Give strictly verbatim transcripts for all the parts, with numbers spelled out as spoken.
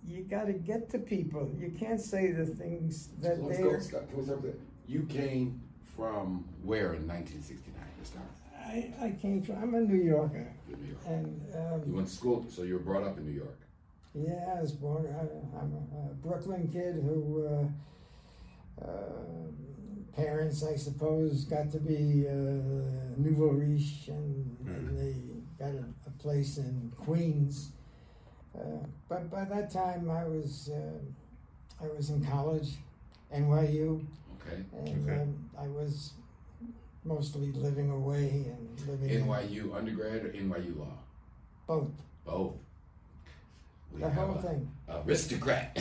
you got to get to people. You can't say the things that so let's they're... go, Scott, can we start there? You came from where in nineteen sixty-nine to start? I, I came from, I'm a New Yorker. New York. And, um, You went to school, so you were brought up in New York. yeah, I was born, I, I'm a, a Brooklyn kid who, uh, uh, parents, I suppose, got to be uh, nouveau riche, and, mm-hmm. and they got a, a place in Queens. Uh, but by that time, I was uh, I was in college, N Y U, okay. and okay. Um, I was mostly living away and living N Y U in, undergrad or N Y U law? Both. Both. We the whole a, thing. Aristocrat.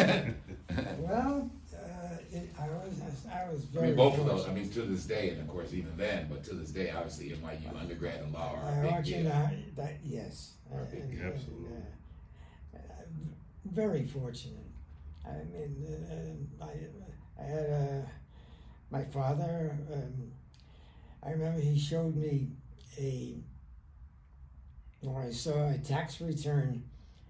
Well, uh, it, I was I was very. I mean, both fortunate. of those. I mean, to this day, and of course, even then, but to this day, obviously, N Y U undergrad and law are a I big want you deal. to know that yes, Are a big and, deal. and, Absolutely. Uh, uh, very fortunate. I mean, uh, I I had a my father. Um, I remember he showed me a. Well, I saw a tax return,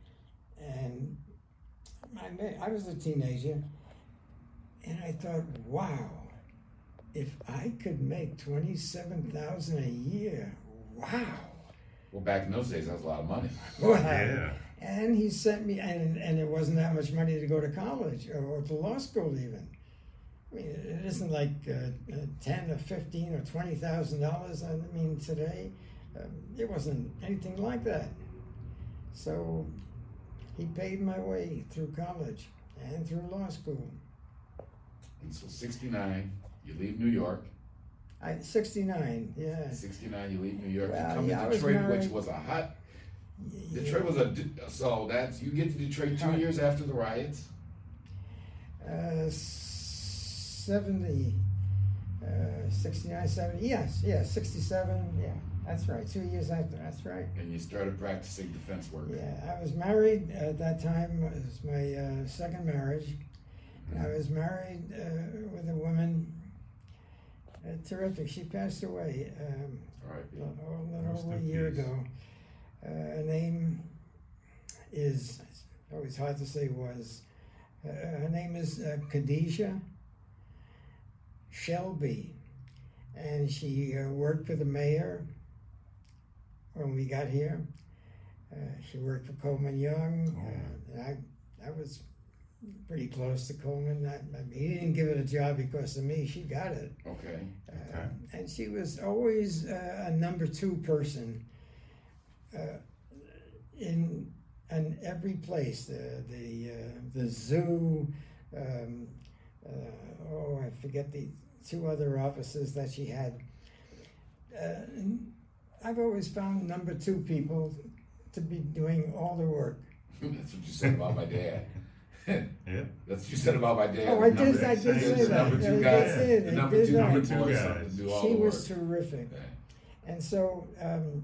and I I was a teenager, and I thought, wow, if I could make twenty-seven thousand a year, wow. Well, back in those days, that was a lot of money. Wow. Yeah. And he sent me, and, and it wasn't that much money to go to college or, or to law school even. I mean, it isn't like uh, uh, ten or fifteen or twenty thousand dollars. I mean, today, um, it wasn't anything like that. So he paid my way through college and through law school. And so, sixty-nine, you leave New York. I sixty-nine, yeah. sixty-nine, you leave New York. Well, you come yeah, I to was Detroit, which married. was a hot. Yeah. Detroit was a so that's you get to Detroit two Hot. years after the riots. Uh, seventy, uh, sixty-nine, seventy, yes, yeah, sixty-seven, yeah, that's right, two years after, that's right. And you started practicing defense work. Yeah, I was married at that time, it was my uh, second marriage. Mm-hmm. I was married uh, with a woman, uh, terrific, she passed away um, All right. a little Rest over a in year peace. ago. Uh, her name is, always hard to say was, uh, her name is uh, Khadijah Shelby, and she uh, worked for the mayor when we got here. Uh, she worked for Coleman Young. Oh. Uh, and I, I was pretty close to Coleman. I, I mean, he didn't give it a job because of me. She got it. Okay. Uh, Okay. And she was always uh, a number two person uh, in in every place. The the uh, the zoo. Um, uh, oh, I forget the two other offices that she had. Uh, I've always found number two people to be doing all the work. That's what you said about my dad. Yeah. That's what you said about my dad. Oh, I The did. number- I did the say that. Number I two did guy. say it. The I number did two, that. number Two boy, guys. something to do all She the was work. terrific. Yeah. And so um,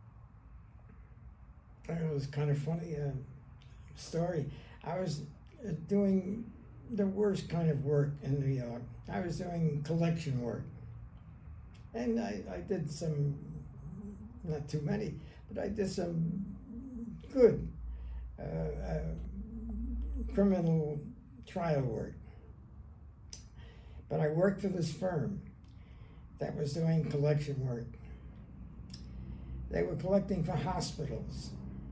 it was kind of funny uh, story. I was uh, doing the worst kind of work in New York. I was doing collection work. And I, I did some, not too many, but I did some good uh, uh, criminal trial work. But I worked for this firm that was doing collection work. They were collecting for hospitals.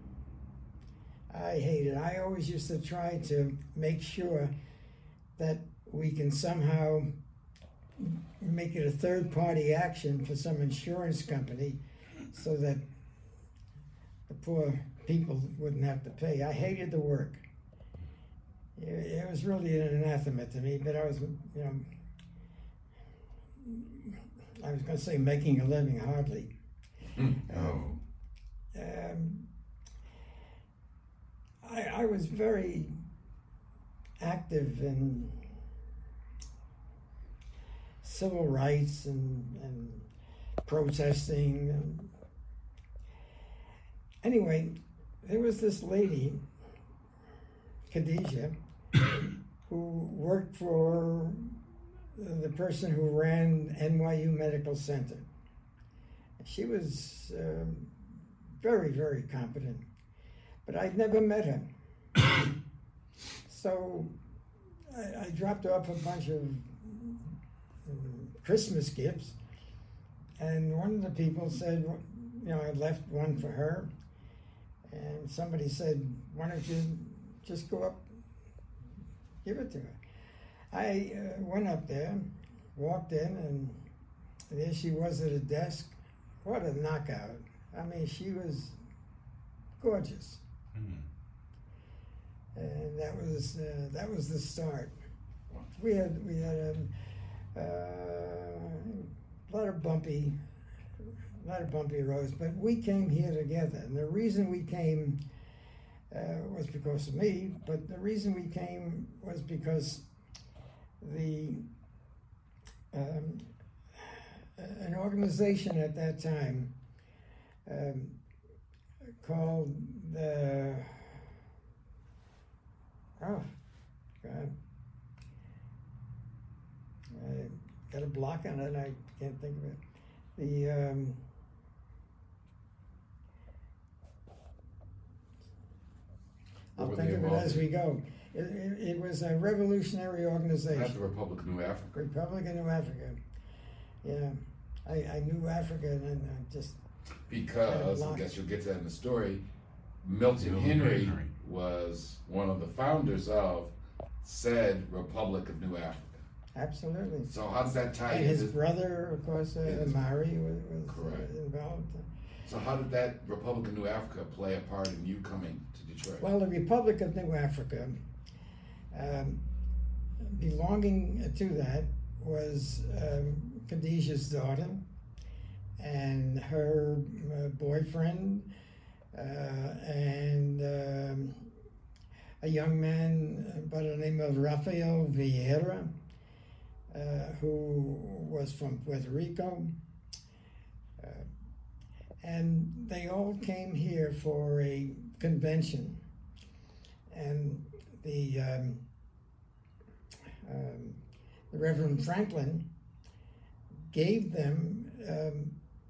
I hated it. I always used to try to make sure that we can somehow make it a third-party action for some insurance company so that the poor people wouldn't have to pay. I hated the work. It, it was really an anathema to me, but I was, you know, I was going to say making a living, hardly. Mm. Um, um, I, I was very active in civil rights and, and protesting. And anyway, there was this lady, Khadijah, who worked for the person who ran N Y U Medical Center. She was um, very, very competent, but I'd never met her. so I, I dropped off a bunch of um, Christmas gifts, and one of the people said, you know, I left one for her, and somebody said, why don't you just go up, give it to her. I uh, went up there, walked in, and there she was at a desk. What a knockout. I mean, she was gorgeous. Mm-hmm. And that was uh, that was the start. We had we had a, uh, a lot of bumpy, a lot of bumpy roads, but we came here together. And the reason we came uh, was because of me, but the reason we came was because the um, an organization at that time um, called the oh God, I got a block on it. I can't think of it. The um, I'll think of it as we go. It, it, it was a revolutionary organization. That's the Republic of New Africa. Republic of New Africa. Yeah, I, I knew Africa and I just because I guess you'll get to that in the story. Milton, Milton Henry, Henry was one of the founders of said Republic of New Africa. Absolutely. So how does that tie and in? His brother, of course, uh, Mari was, was correct. Uh, involved. So how did that Republic of New Africa play a part in you coming to Detroit? Well, the Republic of New Africa, um, belonging to that was um, Khadijah's daughter and her uh, boyfriend uh, and um, a young man by the name of Rafael Vieira, uh, who was from Puerto Rico. Uh, and they all came here for a convention. And the, um, um, the Reverend Franklin gave them um,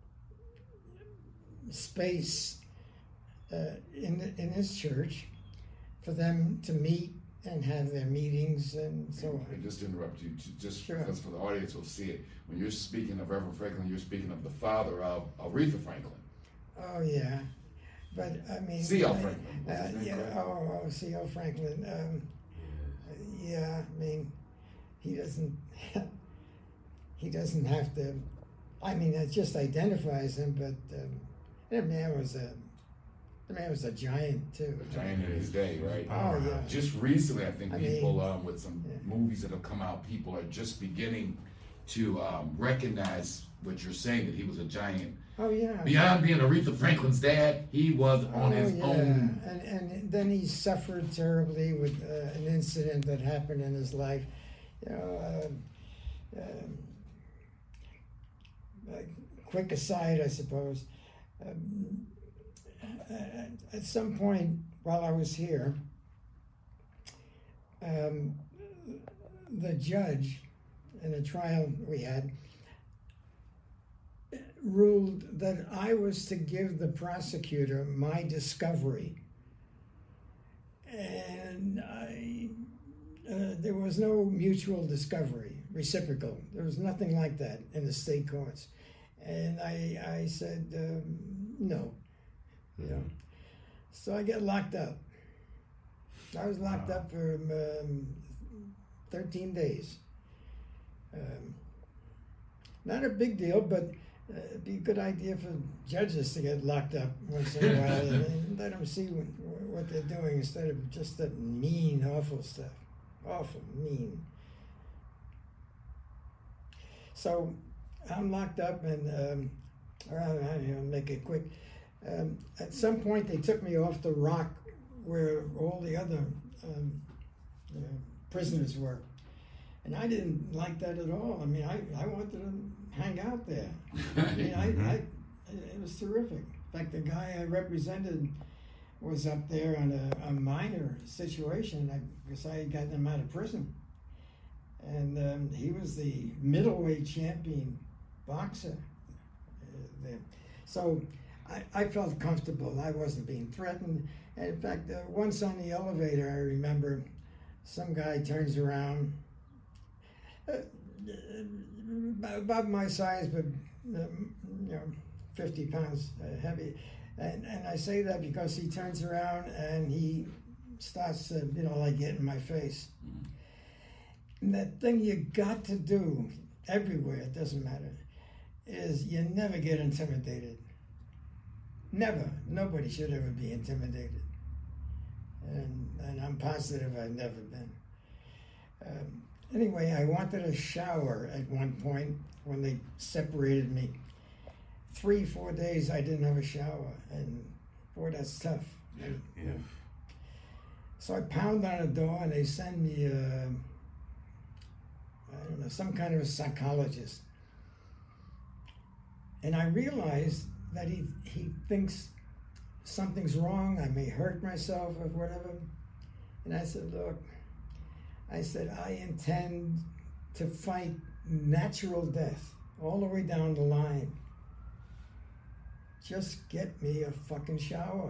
space uh, in, the, in his church for them to meet and have their meetings and so on. And just to interrupt you, to, just sure. because for the audience will see it, when you're speaking of Reverend Franklin, you're speaking of the father of Aretha Franklin. Oh, yeah. But, I mean... C L Franklin. Uh, yeah, oh, oh, C L Franklin. Um, yeah, I mean, he doesn't... he doesn't have to... I mean, it just identifies him, but um, that man was a... The man was a giant, too. A giant in his day, right? Oh, yeah. Just recently, I think I people, mean, um, with some yeah. movies that have come out, people are just beginning to um, recognize what you're saying, that he was a giant. Oh, yeah. Beyond being Aretha Franklin's dad, he was on oh, his yeah. own. And, and then he suffered terribly with uh, an incident that happened in his life. You know, uh, um, a quick aside, I suppose. Um, at some point while I was here, um, the judge in a trial we had ruled that I was to give the prosecutor my discovery. And I, uh, there was no mutual discovery, reciprocal. There was nothing like that in the state courts. And I, I said, um, no. You know, so I get locked up. I was locked wow. up for um, thirteen days. Um, not a big deal, but uh, it'd be a good idea for judges to get locked up once in a while and, and let them see what, what they're doing instead of just that mean, awful stuff. Awful, mean. So I'm locked up, and um, I'll make it quick. Um, at some point, they took me off the rock where all the other um, uh, prisoners were. And I didn't like that at all. I mean, I, I wanted to hang out there. I mean, I, I, it was terrific. In fact, the guy I represented was up there on a, a minor situation. I guess I had gotten him out of prison. And um, he was the middleweight champion boxer uh, there. So I, I felt comfortable. I wasn't being threatened. And in fact, uh, once on the elevator, I remember some guy turns around, uh, about my size, but um, you know, fifty pounds uh, heavy, and and I say that because he turns around and he starts to, you know, like get in my face. And that thing you got to do everywhere, it doesn't matter, is you never get intimidated. Never. Nobody should ever be intimidated. And, and I'm positive I've never been. Um, anyway, I wanted a shower at one point when they separated me. Three, four days I didn't have a shower, and boy, that's tough. Yeah, yeah. So I pound on a door, and they send me, uh, I don't know, some kind of a psychologist. And I realized that he he thinks something's wrong, I may hurt myself or whatever. And I said, look, I said, I intend to fight natural death all the way down the line. Just get me a fucking shower.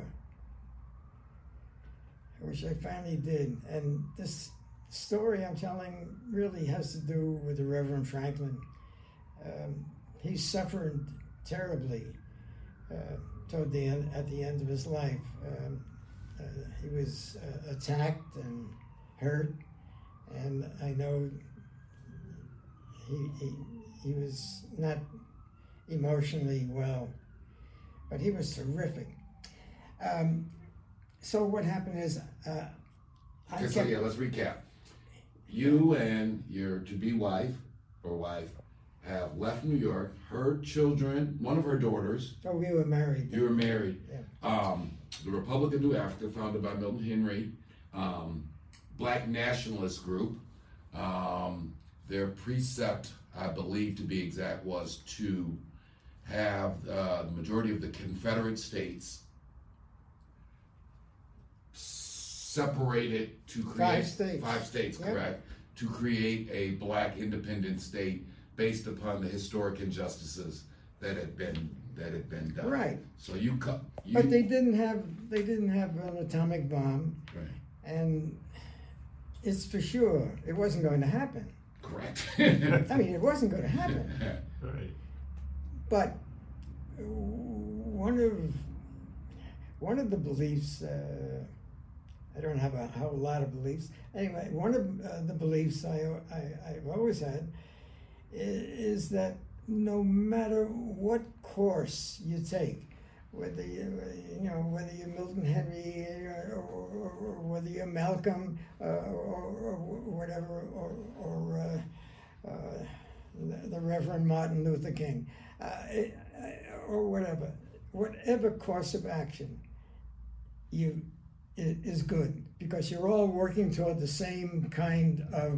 Which I finally did. And this story I'm telling really has to do with the Reverend Franklin. Um, he suffered terribly uh, toward the end, at the end of his life. Um, uh, he was uh, attacked and hurt, and I know he, he he was not emotionally well, but he was terrific. Um, so what happened is, uh, I okay, kept, so yeah, let's recap. You and your to-be wife or wife have left New York. Her children, one of her daughters. Oh, we were married. You were married. Yeah. Um, the Republic of New Africa, founded by Milton Henry, um, black nationalist group. Um, their precept, I believe to be exact, was to have uh, the majority of the Confederate states separated to create Five states. Five states, Yep. correct, to create a black independent state based upon the historic injustices that had been that had been done. Right. So you cut. But they didn't have they didn't have an atomic bomb, Right. and it's for sure it wasn't going to happen. Correct. I mean, it wasn't going to happen. Right. But one of one of the beliefs, uh, I don't have a whole lot of beliefs. Anyway, one of uh, the beliefs I, I I've always had is, is that no matter what course you take, whether you, you know, whether you're Milton Henry or, or, or whether you're Malcolm uh, or, or whatever, or, or uh, uh, the, the Reverend Martin Luther King, uh, or whatever, whatever course of action you it is good, because you're all working toward the same kind of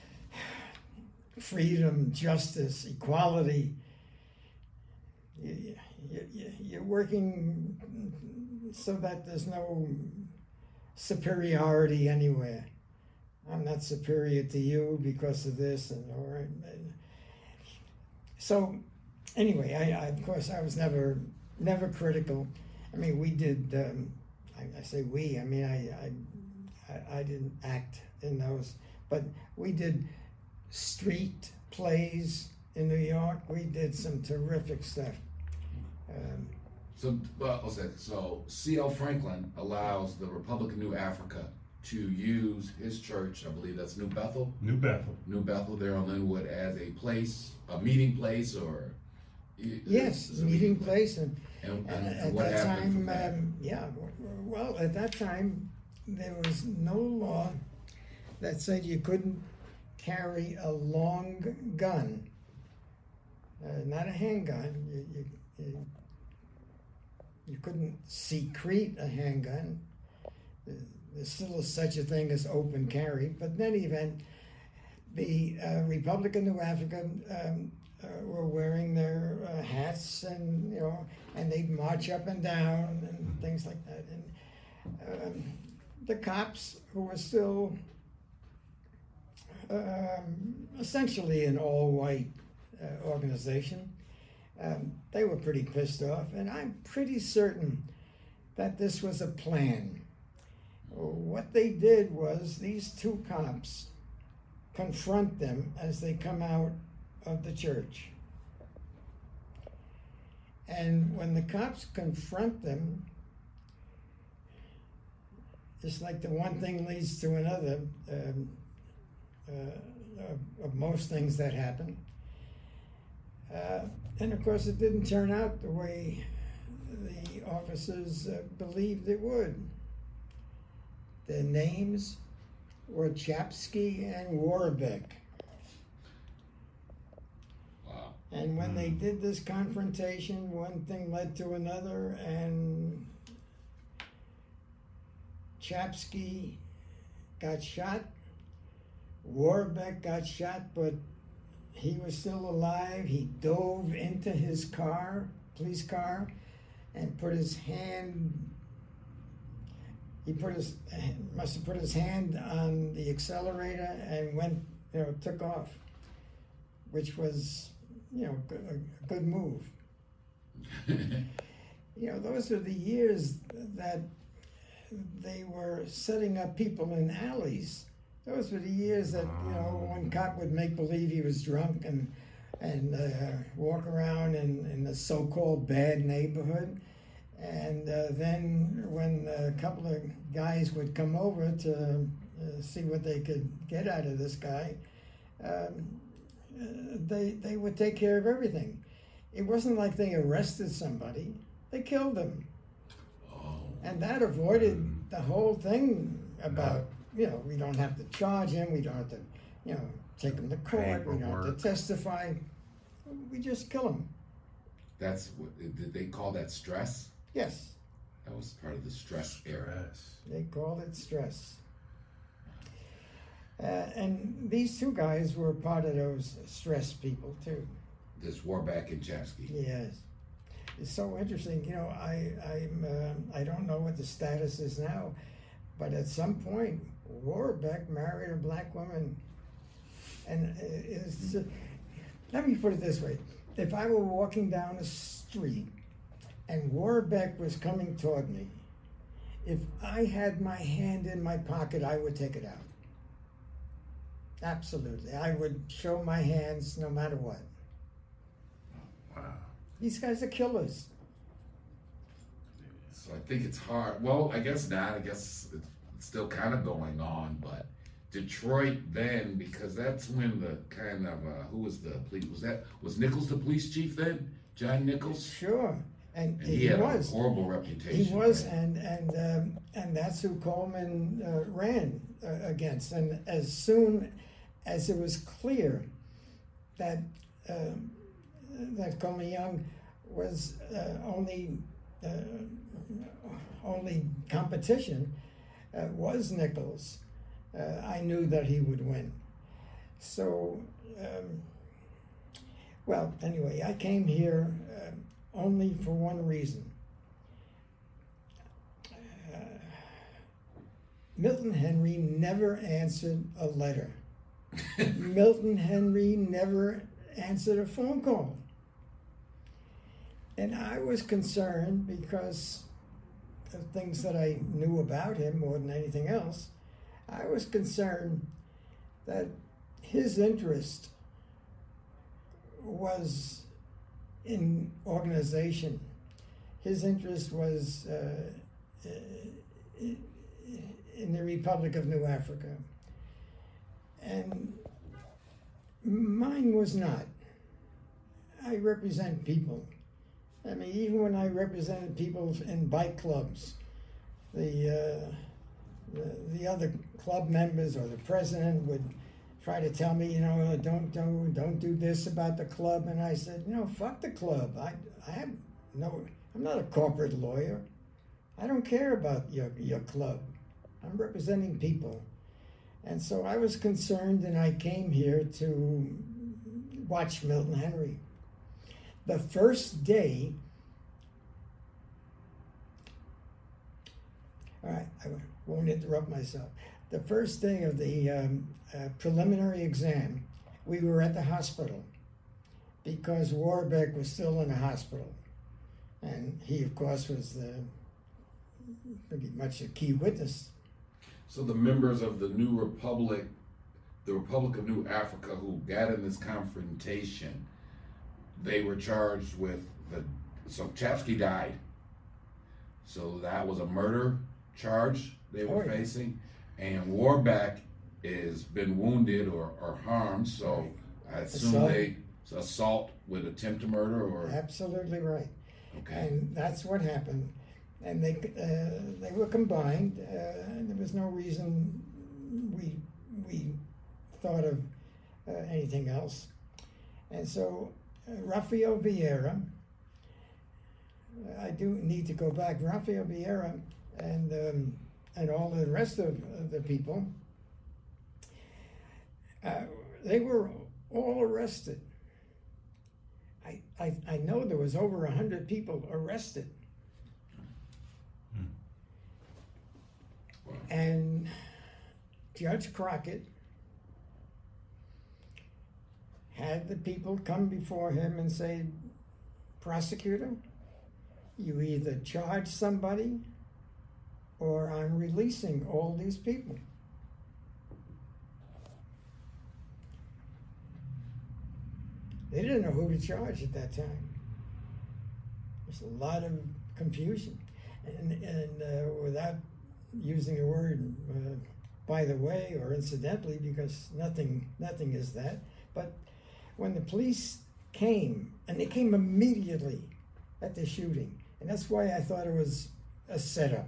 freedom, justice, equality. You, you, you're working so that there's no superiority anywhere. I'm not superior to you because of this, and or so. Anyway, I, I of course I was never never critical. I mean, we did. Um, I, I say we. I mean, I, I I didn't act in those, but we did street plays in New York. We did some terrific stuff. Um, So, well, I'll say, so C L Franklin allows the Republic of New Africa to use his church, I believe that's New Bethel, New Bethel. New Bethel there on Linwood, as a place, a meeting place, or yes, it's a meeting place, and, And, and and at what that happened from time, there? um, yeah. Well, at that time, there was no law that said you couldn't carry a long gun, uh, not a handgun. You, you, you, you couldn't secrete a handgun. There's still such a thing as open carry, but in any event, the uh, Republic of New Africa um, uh, were wearing their uh, hats, and you know, and they'd march up and down and things like that. And um, the cops, who were still um, essentially an all-white uh, organization, um, they were pretty pissed off, and I'm pretty certain that this was a plan. What what they did was these two cops confront them as they come out of the church. And when the cops confront them, it's like the one thing leads to another um, uh, of, of most things that happen. Uh, and of course, it didn't turn out the way the officers uh, believed it would. Their names were Chapsky and Warbeck. Wow. And when they did this confrontation, one thing led to another, and Chapsky got shot. Warbeck got shot, but he was still alive. He dove into his car, police car, and put his hand, he put his, must have put his hand on the accelerator and went, you know, took off, which was, you know, a good move. You know, those are the years that they were setting up people in alleys. Those were the years that, you know, one cop would make believe he was drunk and and uh, walk around in, in the so-called bad neighborhood. And uh, then when a couple of guys would come over to uh, see what they could get out of this guy, um, uh, they, they would take care of everything. It wasn't like they arrested somebody. They killed them. Oh. And that avoided the whole thing about, you know, we don't have to charge him, we don't have to, you know, take him to court, we don't have to testify. We just kill him. That's what, did they call that stress? Yes. That was part of the stress era. They called it stress. Uh, and these two guys were part of those stress people, too. This Warbeck and Chapsky. Yes. It's so interesting. You know, I, I'm, uh, I don't know what the status is now, but at some point, Warbeck married a black woman. And it's, uh, let me put it this way. If I were walking down the street and Warbeck was coming toward me, if I had my hand in my pocket, I would take it out. Absolutely. I would show my hands no matter what. Wow. These guys are killers. So I think it's hard. Well, I guess not. I guess it's still kind of going on, but Detroit then, because that's when the kind of, uh, who was the police, was that, was Nichols the police chief then? John Nichols? Sure. And, And he, he had was. a horrible reputation. He was, right? and and um, and that's who Coleman uh, ran uh, against. And as soon as it was clear that um, that Coleman Young was uh, only uh, only competition uh, was Nichols, uh, I knew that he would win. So, um, well, anyway, I came here uh, only for one reason. Uh, Milton Henry never answered a letter. Milton Henry never answered a phone call. And I was concerned because of things that I knew about him more than anything else. I was concerned that his interest was in organization. His interest was uh, in the Republic of New Africa. And mine was not. I represent people. I mean, even when I represented people in bike clubs, the, uh, the, the other club members or the president would try to tell me, you know, don't do don't do this about the club, and I said, you know, fuck the club. I I have no. I'm not a corporate lawyer. I don't care about your your club. I'm representing people, and so I was concerned, and I came here to watch Milton Henry. The first day. All right, I won't interrupt myself. The first day of the um, uh, preliminary exam, we were at the hospital because Warbeck was still in the hospital. And he, of course, was the, pretty much a key witness. So the members of the New Republic, the Republic of New Africa, who got in this confrontation, they were charged with the, so Chapsky died. So that was a murder charge they were Oh, yeah. facing. And Warbeck has been wounded or, or harmed, so I assume Assault. they, so assault with attempt to murder or, Absolutely right. okay. And that's what happened. And they uh, they were combined. Uh, and there was no reason we we thought of uh, anything else. And so uh, Rafael Vieira, I do need to go back. Rafael Vieira and um, and all the rest of the people, uh, they were all arrested. I, I, I know there was over a hundred people arrested. Hmm. Wow. And Judge Crockett had the people come before him and say, prosecutor, you either charge somebody or I'm releasing all these people. They didn't know who to charge at that time. There's a lot of confusion. And, and uh, without using the word uh, by the way or incidentally, because nothing, nothing is that, but when the police came, and they came immediately at the shooting, and that's why I thought it was a setup.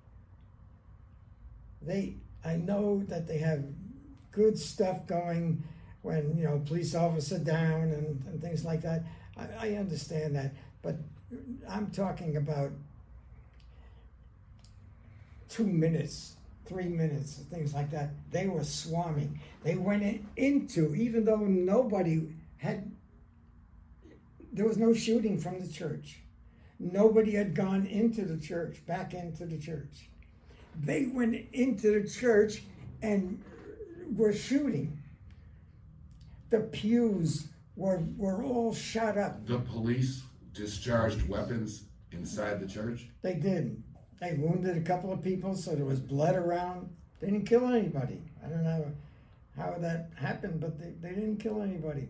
They, I know that they have good stuff going when, you know, police officer down and, and things like that. I, I understand that, but I'm talking about two minutes, three minutes, things like that. They were swarming. They went in, into, even though nobody had, there was no shooting from the church. Nobody had gone into the church, back into the church. They went into the church and were shooting. The pews were, were all shot up. The police discharged weapons inside the church? They did. They wounded a couple of people, so there was blood around. They didn't kill anybody. I don't know how that happened, but they, they didn't kill anybody.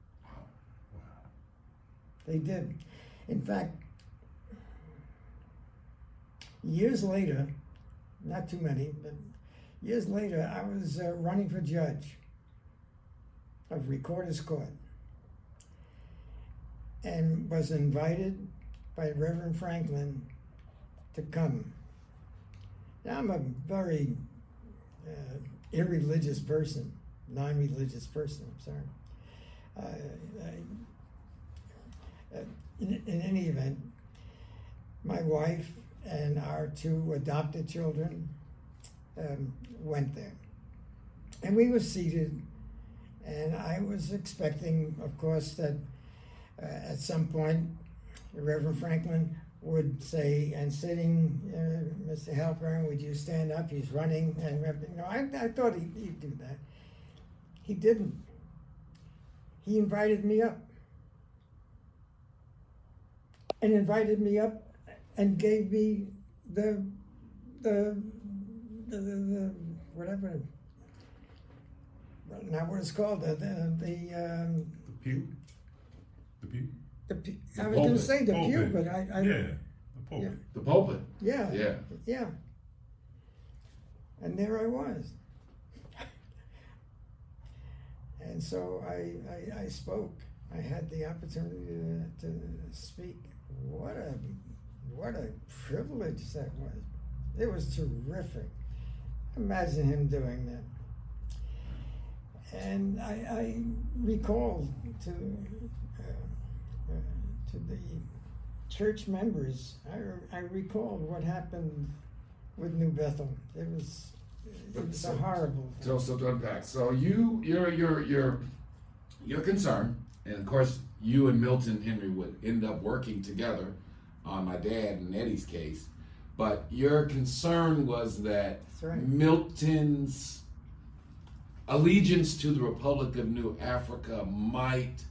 They did. In fact, years later, not too many, but years later, I was uh, running for judge of Recorder's Court and was invited by Reverend Franklin to come. Now, I'm a very uh, irreligious person, non-religious person, I'm sorry. Uh, I, uh, in, in any event, my wife and our two adopted children um, went there. And we were seated, and I was expecting, of course, that uh, at some point, Reverend Franklin would say, and sitting, uh, Mister Halpern, would you stand up? He's running. And you know, I, I thought he'd, he'd do that. He didn't. He invited me up. And invited me up and gave me the, the, the, the, the whatever, not what it's called, the, the, the um, The pew? The pew? The, pe- The I was going to pulpit. say the pew, Pulpit. but I, I Yeah, the pulpit. The pulpit? yeah, Yeah. yeah. And there I was. And so I, I, I spoke. I had the opportunity to, to speak. What a, what a privilege that was. It was terrific. Imagine him doing that. And I, I recalled to uh, uh, to the church members. I, I recalled what happened with New Bethel. It was it was a horrible thing. So, so to unpack. So you, you're, you're, you're, you're concerned, and of course, you and Milton Henry would end up working together on my dad and Eddie's case. But your concern was that That's right. Milton's allegiance to the Republic of New Africa might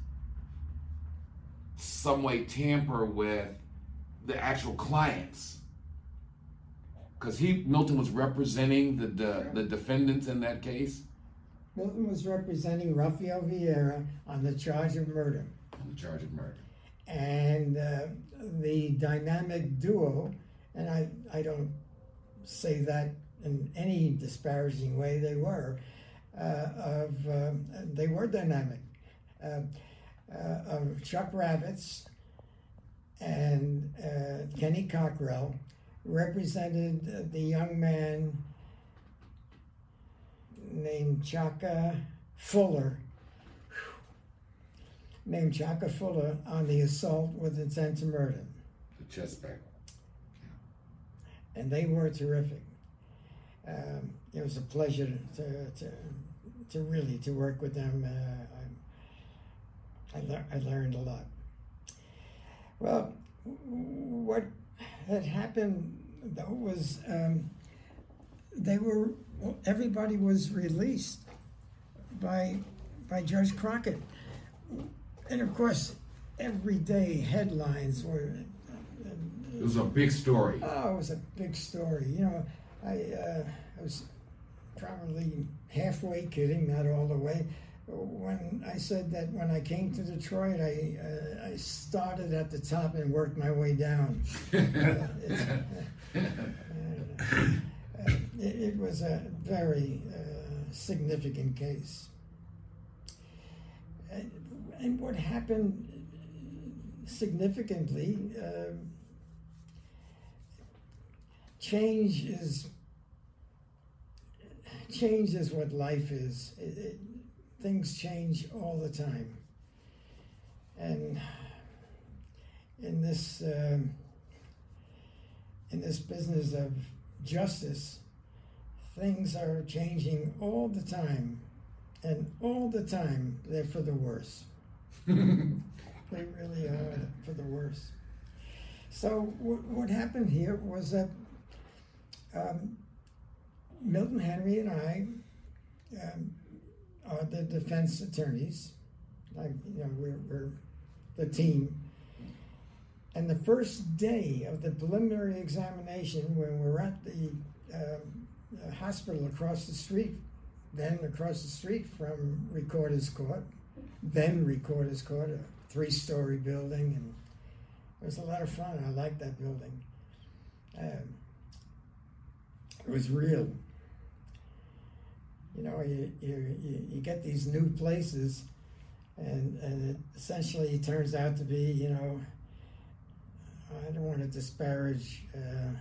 some way tamper with the actual clients because he Milton was representing the, the the defendants in that case Milton was representing Rafael Vieira on the charge of murder. on the charge of murder. And uh, the dynamic duo, and I, I don't say that in any disparaging way, they were, uh, of, uh, they were dynamic, uh, uh, of Chuck Ravitz and uh, Kenny Cockrell represented the young man named Chaka Fuller, named Chaka Fuller on the assault with intent to murder. The chest back. And they were terrific. Um, it was a pleasure to, to, to really to work with them. Uh, I, I, le- I learned a lot. Well, what had happened though was um, they were everybody was released by by Judge Crockett, and of course, everyday headlines were. It was a big story. Oh, it was a big story. You know, I uh, I was probably halfway kidding, not all the way, when I said that when I came to Detroit, I uh, I started at the top and worked my way down. uh, it's, uh, uh, it, it was a very uh, significant case. And, and what happened significantly, uh, change is change is what life is. It, it, things change all the time, and in this um, in this business of justice, things are changing all the time, and all the time they're for the worse. They really are for the worse. So w- what happened here was that um, Milton Henry and I um, are the defense attorneys. Like, you know, we're, we're the team. And the first day of the preliminary examination, when we're at the um, hospital across the street, then across the street from Recorder's Court, then Recorder's Court, a three-story building, and it was a lot of fun. I liked that building. Um, it was real. You know, you, you, you, you get these new places, and, and it essentially turns out to be, you know, I don't want to disparage uh,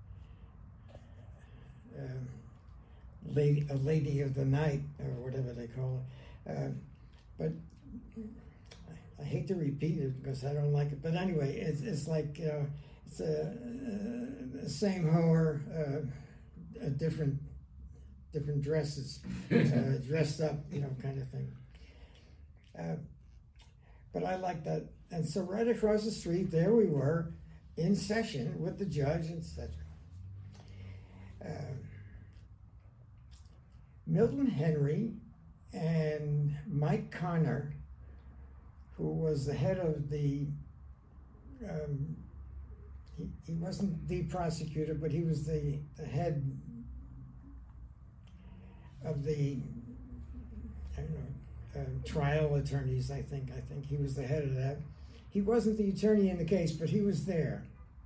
uh, lady, a lady of the night, or whatever they call it. Uh, but I hate to repeat it because I don't like it. But anyway, it's, it's like, you know, it's a, a, a same hoer, uh, a different different dresses, uh, dressed up, you know, kind of thing. Uh, but I like that. And so right across the street, there we were, in session with the judge, et cetera. Uh, Milton Henry and Mike Connor, who was the head of the, um, he, he wasn't the prosecutor, but he was the, the head of the, I don't know, uh, trial attorneys, I think. I think he was the head of that. He wasn't the attorney in the case, but he was there.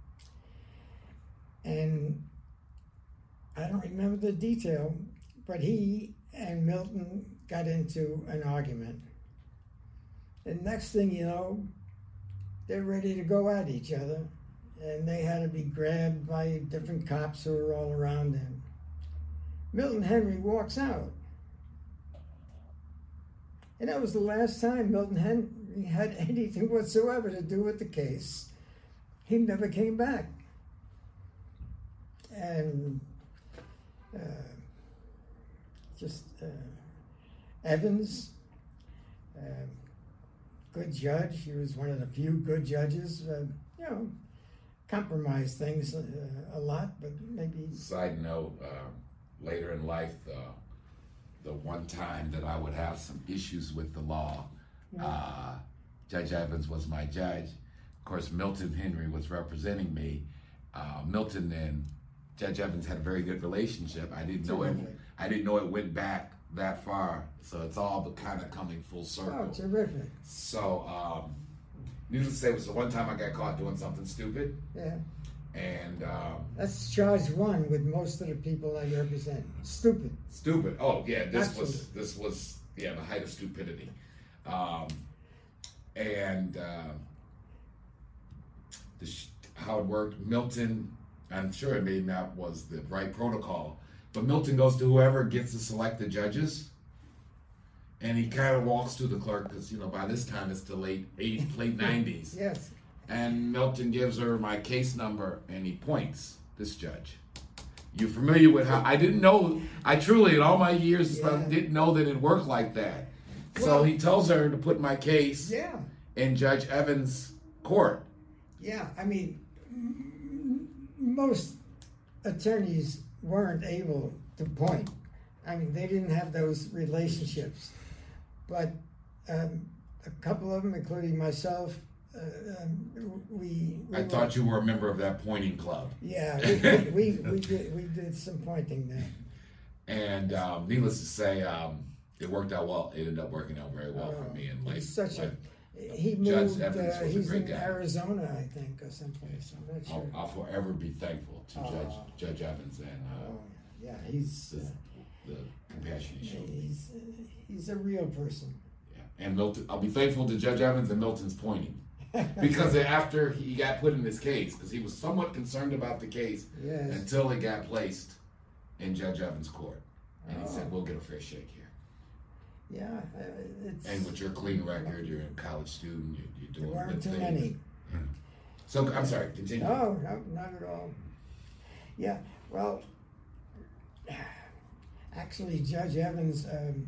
And I don't remember the detail, but he and Milton got into an argument. And next thing you know, they're ready to go at each other. And they had to be grabbed by different cops who were all around them. Milton Henry walks out. And that was the last time Milton Henry had anything whatsoever to do with the case. He never came back. And uh, just uh, Evans, uh, good judge. He was one of the few good judges. Uh, you know, compromised things uh, a lot, but maybe. Side note, uh, later in life, uh, the one time that I would have some issues with the law, yeah. uh, Judge Evans was my judge. Of course, Milton Henry was representing me. Uh, Milton then Judge Evans had a very good relationship. I didn't know it. Terrific. I didn't know it went back that far. So it's all kind of coming full circle. Oh, terrific. So, um, needless to say, it was the one time I got caught doing something stupid, Yeah. and um, That's charge one with most of the people I represent. Stupid. stupid. Oh yeah, this was Absolutely. this was yeah the height of stupidity, um, and uh, the sh- how it worked. Milton, I'm sure it may not was the right protocol, but Milton goes to whoever gets to select the judges. And he kind of walks to the clerk because, you know, by this time it's the late eighties, late nineties. Yes. And Milton gives her my case number and he points, this judge. You familiar with how, I didn't know, I truly in all my years and stuff, Yeah. didn't know that it worked like that. So Well- he tells her to put my case Yeah. in Judge Evans' court. Yeah. I mean, m- most attorneys weren't able to point. I mean, they didn't have those relationships. But um, a couple of them, including myself, uh, um, we, we I were- thought you were a member of that pointing club. Yeah, we, we, we, we did we did some pointing there. And um, needless to say, um, it worked out well. It ended up working out very well for me in life. He's such life. a he Judge moved. Evans Uh, was a he's great in guy. Arizona, I think, or someplace. I'm not sure. I'll, I'll forever be thankful to Oh. Judge Judge Evans and uh, Oh, yeah, he's the, uh, the compassion he showed. he's uh, he's a real person. Yeah. And Milton, I'll be thankful to Judge Evans and Milton's pointing because after he got put in this case, because he was somewhat concerned about the case Yes. until it got placed in Judge Evans' court, and he Oh. said, "We'll get a fair shake here." Yeah, uh, it's And with your clean record, you're a college student, you're, you're there doing weren't good too things. many. So I'm sorry, continue. No, no, not at all. Yeah, well, actually, Judge Evans, um,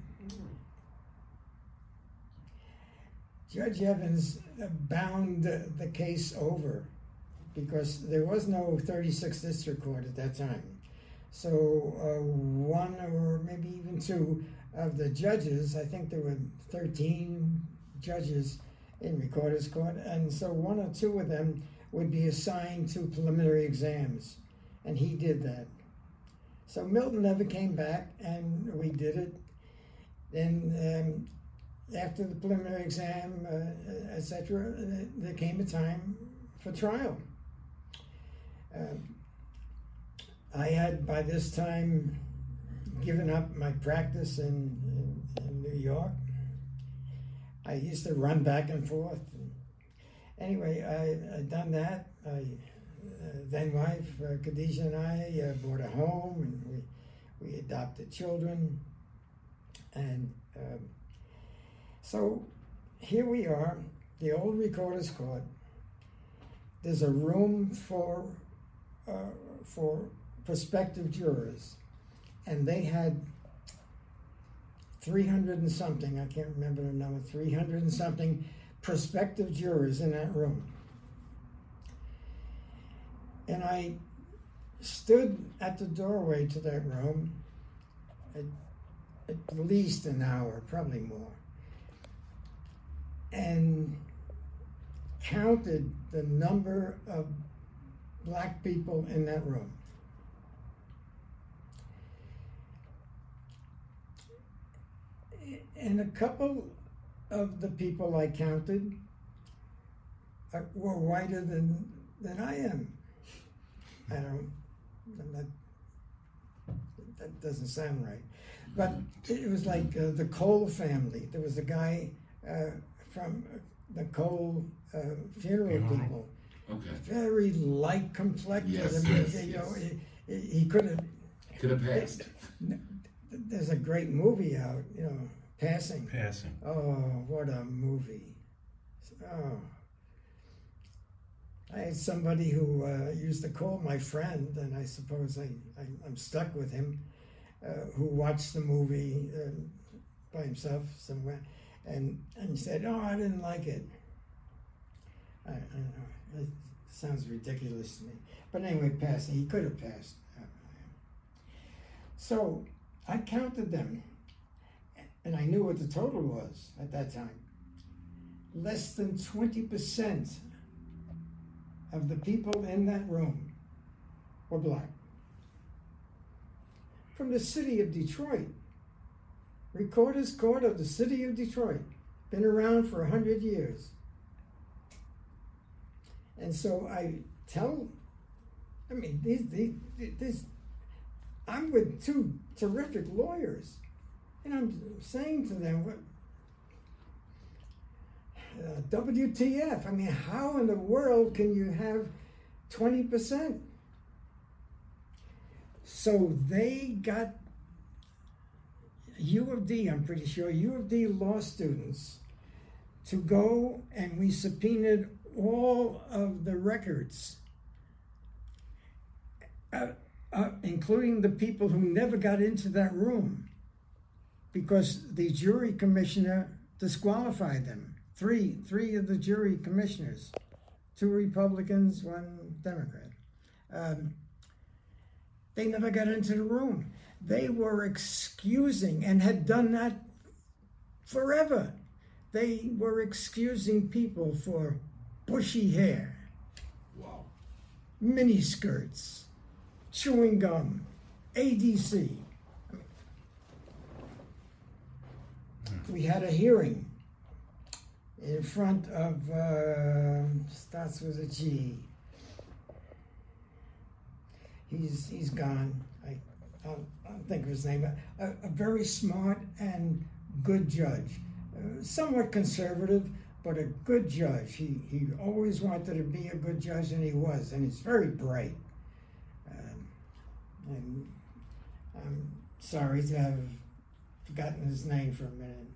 Judge Evans bound the, the case over because there was no thirty-sixth District Court at that time. So uh, one or maybe even two of the judges, I think there were thirteen judges in Recorder's Court, and so one or two of them would be assigned to preliminary exams, and he did that. So Milton never came back, and we did it. Then um, after the preliminary exam, uh, et cetera, uh, there came a time for trial. Um, I had by this time given up my practice in, in, in New York. I used to run back and forth. Anyway, I I done that. I uh, then wife uh, Khadijah and I uh, bought a home, and we we adopted children, and um, so here we are, the old Recorder's Court. There's a room for uh, for prospective jurors, and they had three hundred and something, I can't remember the number, three hundred and something prospective jurors in that room. And I stood at the doorway to that room at, at least an hour, probably more, and counted the number of black people in that room. And a couple of the people I counted uh, were whiter than than I am. I don't. I'm not, that doesn't sound right, but it was like uh, the Cole family. There was a guy uh, from the Cole uh, funeral Funeral. people. Okay. Very light complected. Yes, I mean, yes, you know, yes. he, he could have. Could have passed. There's a great movie out, you know, Passing. Passing. Oh, what a movie. Oh. I had somebody who uh, used to call my friend, and I suppose I, I, I'm stuck with him, uh, who watched the movie uh, by himself somewhere, and, and said, oh, I didn't like it. I, I don't know. It sounds ridiculous to me. But anyway, passing. He could have passed. So I counted them, and I knew what the total was at that time. Less than twenty percent of the people in that room were black. from the city of Detroit. Recorder's Court of the city of Detroit. Been around for a hundred years. And so I tell, I mean, these, these, these, I'm with two terrific lawyers, and I'm saying to them, what, uh, W T F? I mean, how in the world can you have twenty percent? So they got U of D, I'm pretty sure, U of D law students to go, and we subpoenaed all of the records, uh, uh, including the people who never got into that room, because the jury commissioner disqualified them. Three, three of the jury commissioners, two Republicans, one Democrat. Um, they never got into the room. They were excusing, and had done that forever. They were excusing people for bushy hair, Wow. mini skirts, chewing gum, A D C. I mean, we had a hearing in front of, uh, starts with a G. He's he's gone. I I'll, I'll think of his name. A, a very smart and good judge, uh, somewhat conservative, but a good judge. He he always wanted to be a good judge, and he was, and he's very bright. Um, and I'm sorry to have forgotten his name for a minute.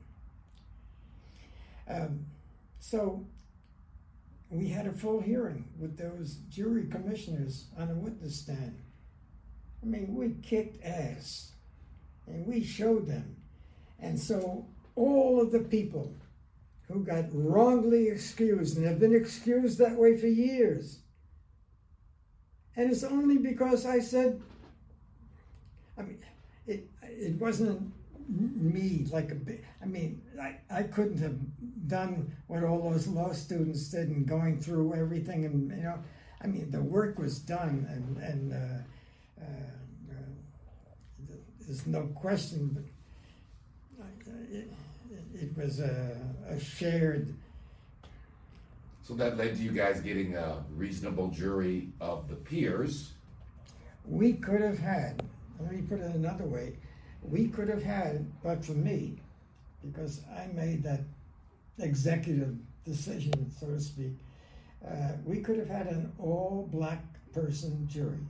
Um, so we had a full hearing with those jury commissioners on a witness stand. I mean, we kicked ass, and we showed them. And so all of the people who got wrongly excused, and have been excused that way for years, and it's only because I said, I mean, it it wasn't me, like a big, I mean, I, I couldn't have done what all those law students did and going through everything, and, you know, I mean, the work was done, and, and uh, uh, uh, there's no question, but it, it was a, a shared. So that led to you guys getting a reasonable jury of the peers. We could have had, let me put it another way, we could have had, but for me, because I made that executive decision, so to speak, uh, we could have had an all-black person jury.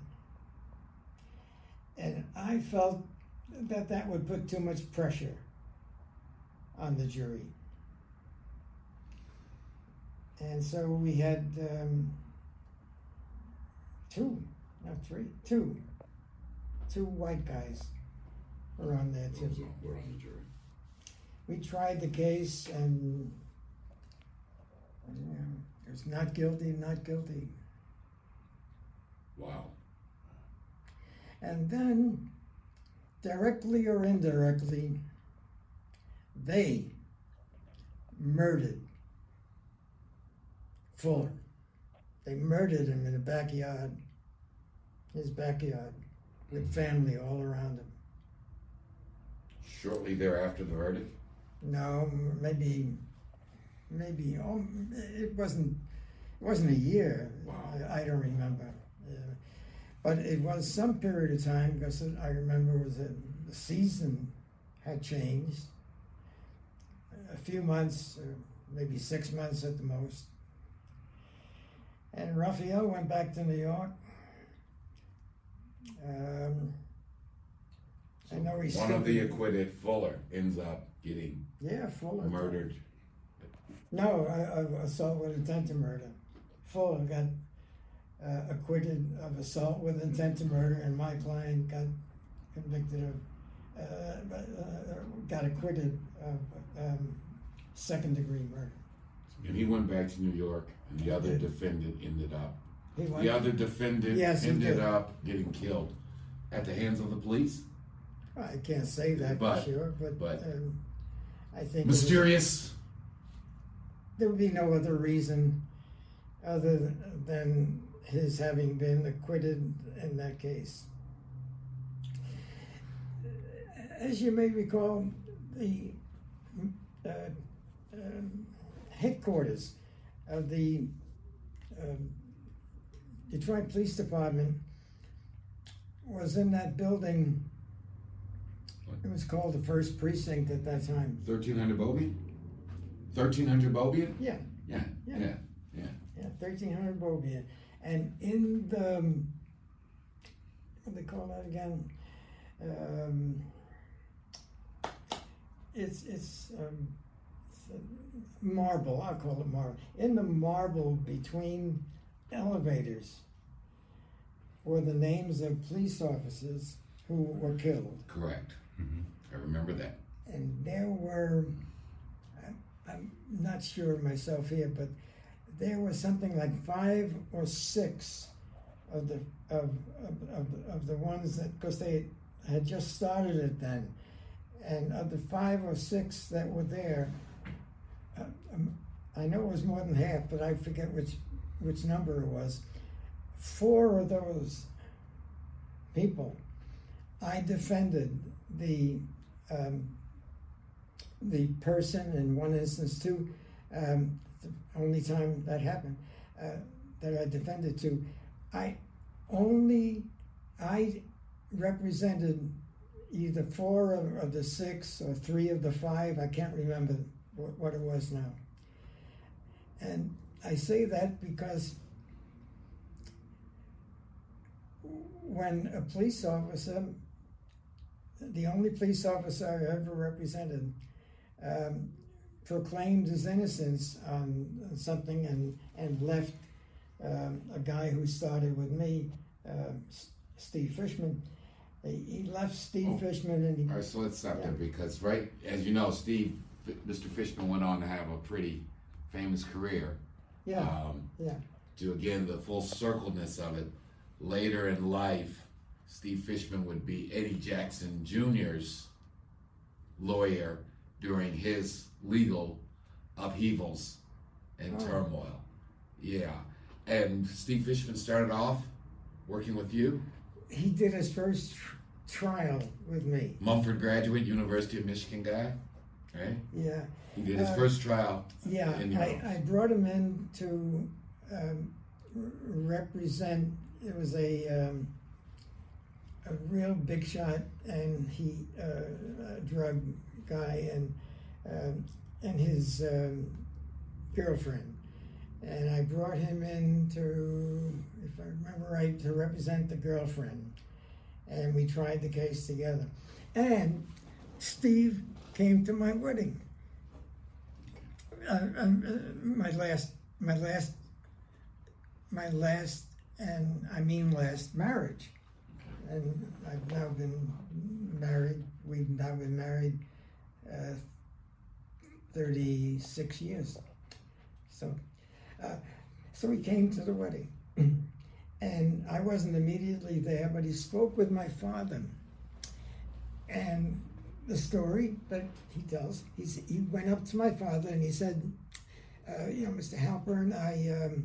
And I felt that that would put too much pressure on the jury. And so we had um, two, not three, two, two white guys were on there too. We're on the jury. We tried the case, and you know, it was not guilty, not guilty. Wow. And then, directly or indirectly, they murdered Fuller. They murdered him in the backyard, his backyard, with family all around him. Shortly thereafter the verdict? No, maybe, maybe, oh, it wasn't, it wasn't a year. Wow. I, I don't remember. Uh, but it was some period of time, because I remember it was a, the season had changed. A few months, or maybe six months at the most. And Raphael went back to New York. Um, I know he's One of the acquitted, Fuller, ends up getting yeah, Fuller murdered. No, I, I, assault with intent to murder. Fuller got uh, acquitted of assault with intent to murder, and my client got convicted of, uh, uh, got acquitted of um, second degree murder. And he went back to New York, and the other Did. defendant ended up. He went, The other defendant Yes, he ended did. up getting killed at the hands of the police. I can't say that But- for sure, but, but- um, I think it was- Mysterious. there would be no other reason other than his having been acquitted in that case. as you may recall, the uh, um, headquarters of the um, Detroit Police Department was in that building. It was called the First Precinct at that time. thirteen hundred Beaubien? thirteen hundred Beaubien? Yeah, Yeah, Yeah. yeah, yeah. yeah, thirteen hundred Beaubien. And in the, um, what do they call that again? Um, it's, it's, um, it's a marble, I'll call it marble. In the marble between elevators were the names of police officers who were killed. Correct. Mhm. I remember that. And there were, I- I'm not sure myself here, but there was something like five or six of the of of, of, of the ones that, because they had just started it then, and of the five or six that were there, uh, um, I know it was more than half, but I forget which which number it was. Four of those people, I defended the um, the person in one instance too. Um, the only time that happened uh, that I defended to, I only I represented either four of, of the six or three of the five. I can't remember what, what it was now. And I say that because when a police officer, the only police officer I ever represented, um, proclaimed his innocence on something and, and left um, a guy who started with me, uh, S- Steve Fishman. He, he left Steve Oh. Fishman and he, All right, so let's stop Yeah. there because, right, as you know, Steve, Mister Fishman went on to have a pretty famous career. yeah, Um, yeah, to again the full circleness of it, later in life, Steve Fishman would be Eddie Jackson Junior's lawyer during his legal upheavals and Oh. turmoil. Yeah. And Steve Fishman started off working with you, he did his first tr- trial with me. Mumford graduate, University of Michigan guy, right? Yeah, He did his Uh, first trial. yeah. In your I, office. I brought him in to um, r- represent. It was a um, a real big shot, and he uh, a drug guy, and um, and his um, girlfriend. And I brought him in to, if I remember right, to represent the girlfriend. And we tried the case together. And Steve came to my wedding. Uh, um, uh, my last, my last, my last, and I mean last marriage. And I've now been married, we've now been married uh, thirty-six years. So, uh, so he came to the wedding. And I wasn't immediately there, but he spoke with my father. And the story that he tells, he's, he went up to my father and he said, uh, you know, Mister Halpern, I, um,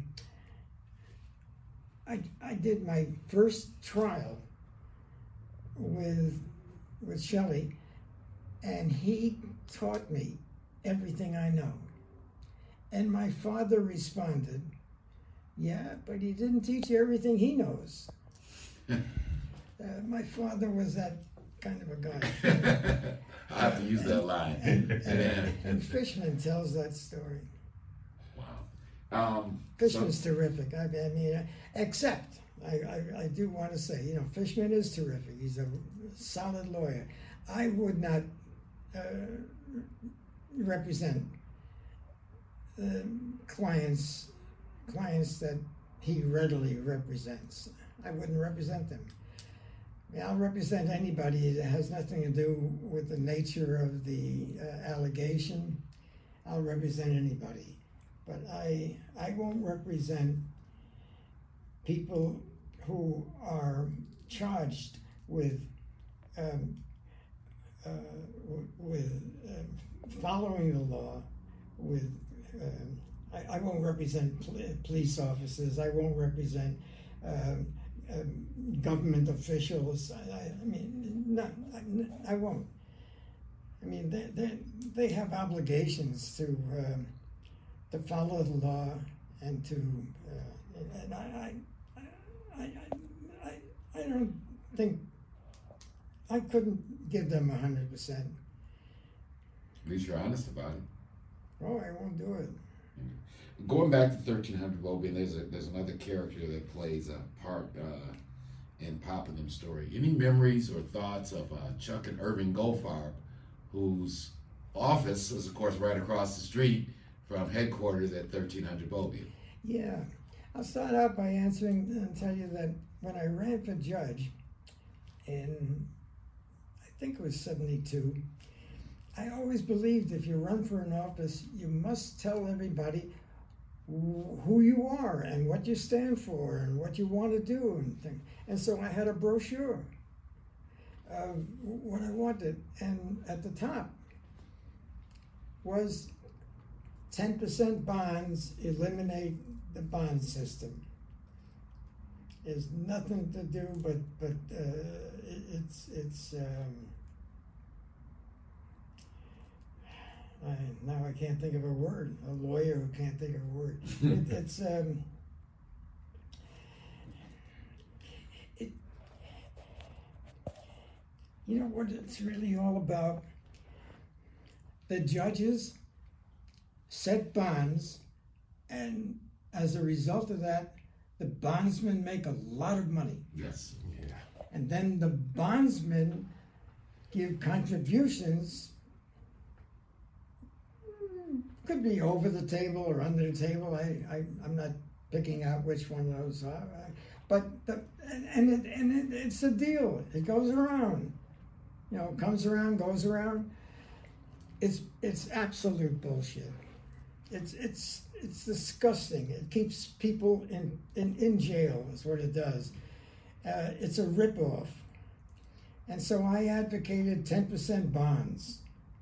I, I did my first trial with, with Shelley, and he taught me everything I know. And my father responded, yeah, but he didn't teach you everything he knows. uh, my father was that kind of a guy. I have to use that line. And, and, and Fishman tells that story. Wow. Um, Fishman's so- terrific. I, I mean, except, I, I, I do want to say, you know, Fishman is terrific. He's a solid lawyer. I would not uh, represent uh, clients clients that he readily represents. I wouldn't represent them. I mean, I'll represent anybody that has nothing to do with the nature of the uh, allegation. I'll represent anybody. But I, I won't represent people who are charged with um, uh, w- with uh, following the law, with um, I, I won't represent pol- police officers. I won't represent um, um, government officials. I, I, I mean, no, I, I won't. I mean, they they, they have obligations to um, to follow the law and to uh, and I I, I I I I don't think I couldn't give them a hundred percent. At least you're honest about it. Oh, I won't do it. Going back to thirteen hundred Bobby, there's a, there's another character that plays a part uh, in Pop and Them story. Any memories or thoughts of uh, Chuck and Irving Goldfarb, whose office is, of course, right across the street from headquarters at thirteen hundred Bobby? Yeah, I'll start out by answering and tell you that when I ran for judge in, I think it was seventy-two, I always believed if you run for an office, you must tell everybody who you are and what you stand for and what you want to do and things. And so I had a brochure of what I wanted, and at the top was ten percent bonds, eliminate the bond system. There's nothing to do but but uh, it, it's it's um, I, now I can't think of a word. A lawyer who can't think of a word. it, it's um, it. You know what it's really all about? The judges set bonds, and as a result of that, the bondsmen make a lot of money. Yes. Yeah. And then the bondsmen give contributions, could be over the table or under the table. I, I, I'm not picking out which one of those are. But the, and, and, it, and it, it's a deal. It goes around. You know, comes around, goes around. It's it's absolute bullshit. It's it's it's disgusting. It keeps people in, in, in jail is what it does. Uh, it's a ripoff. And so I advocated ten percent bonds,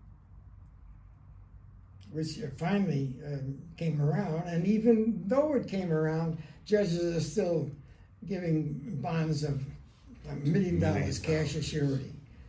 which finally um, came around. And even though it came around, judges are still giving bonds of a million dollars cash as surety.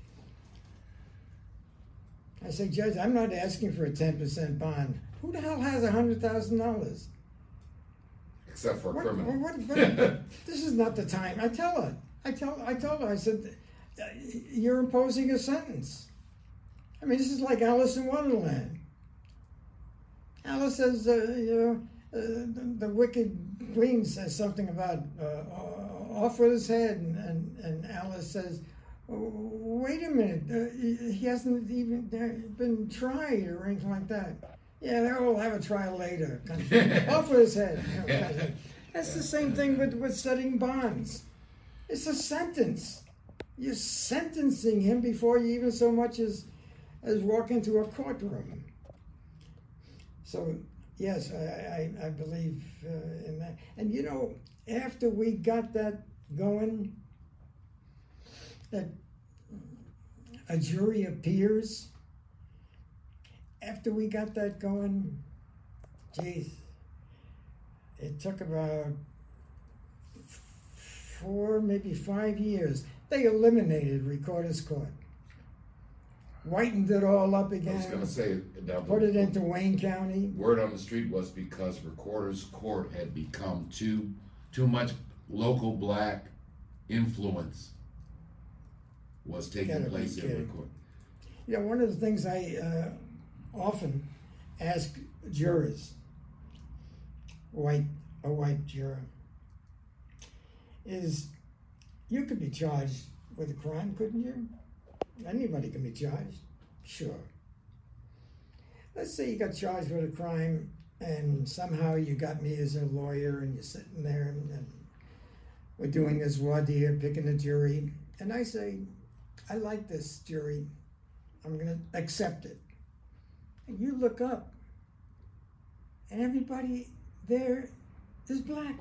I say, Judge, I'm not asking for a ten percent bond. Who the hell has one hundred thousand dollars? Except for a What, criminal. what, what, this is not the time. I tell her. I tell. I told her. I said, "You're imposing a sentence." I mean, this is like Alice in Wonderland. Alice says, uh, you know, uh, the, the wicked queen says something about uh, off with his head, and, and, and Alice says, "Wait a minute, uh, he hasn't even been tried or anything like that." Yeah, they'll have a trial later. Off with his head. You know, kind of. That's the same thing with, with setting bonds. It's a sentence. You're sentencing him before you even so much as, as walk into a courtroom. So, yes, I, I, I believe uh, in that. And, you know, after we got that going, that a jury of peers, after we got that going, geez, it took about four, maybe five years. They eliminated Recorder's Court. Whitened it all up again. I was going to say, now, put it into Wayne County. Word on the street was because Recorder's Court had become too too much local black influence was taking Gotta be place in kidding. Record. You know, one of the things I uh, often ask jurors, white a white juror, is you could be charged with a crime, couldn't you? Anybody can be charged. Sure. Let's say you got charged with a crime and somehow you got me as a lawyer and you're sitting there and, and we're doing this voir dire, picking a jury, and I say, I like this jury. I'm going to accept it. And you look up and everybody there is black.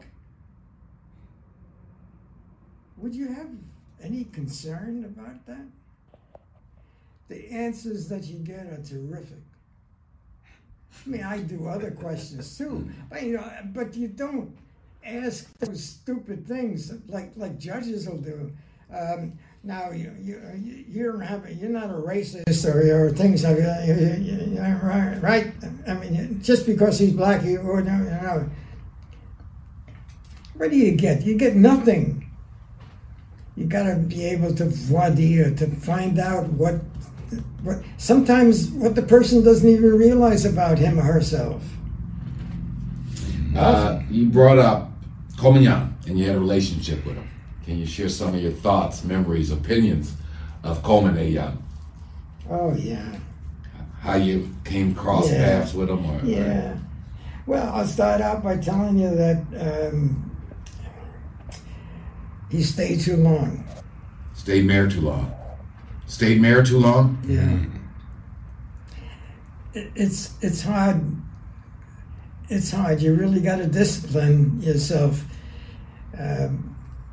Would you have any concern about that? The answers that you get are terrific. I mean, I do other questions too, but you know, but you don't ask those stupid things like like judges will do. Um, Now you you you don't have a, you're not a racist or, or things like that, you, you, you know, right, right? I mean, just because he's black, you or no, you know. What do you get? You get nothing. You got to be able to voir dire, to find out what what sometimes what the person doesn't even realize about him or herself. Uh, you brought up Coleman Young, and you had a relationship with him. Can you share some of your thoughts, memories, opinions of Coleman A. Young? Oh yeah. How you came across Yeah. paths with him? Or, Yeah. Well, I'll start out by telling you that um, he stayed too long. Stayed mayor too long. Stayed mayor too long? Yeah. It, it's it's hard. It's hard. You really got to discipline yourself, um,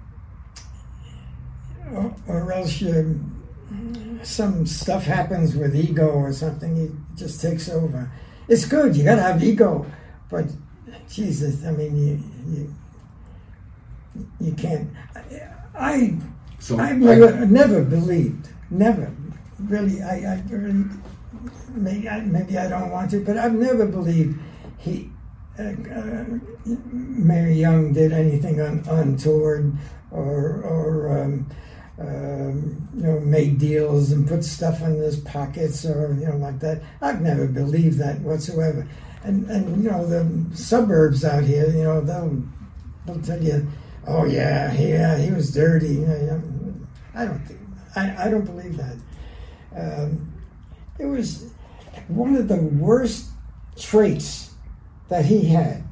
or, or else you some stuff happens with ego or something. It just takes over. It's good. You got to have ego, but Jesus, I mean, you you, you can't. I So I I- never, never believed, never, really, I, I really, maybe I, maybe I don't want to, but I've never believed he, uh, uh, Mayor Young did anything un, untoward or, or um, um, you know, made deals and put stuff in his pockets or, you know, like that. I've never believed that whatsoever. And, and you know, the suburbs out here, you know, they'll, they'll tell you, oh yeah, yeah, he was dirty. You know, I don't think, I, I don't believe that. Um, it was one of the worst traits that he had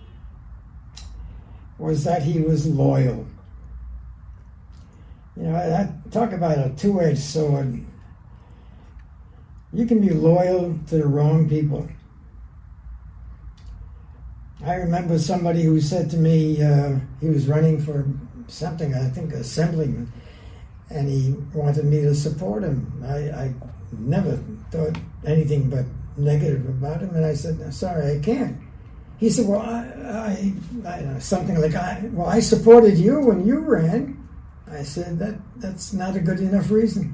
was that he was loyal. You know, I, I talk about a two-edged sword. You can be loyal to the wrong people. I remember somebody who said to me, uh, he was running for something, I think assemblyman, and he wanted me to support him. I, I never thought anything but negative about him, and I said, sorry, I can't. He said, well, I, I, I don't know, something like, I, well, I supported you when you ran. I said, that that's not a good enough reason.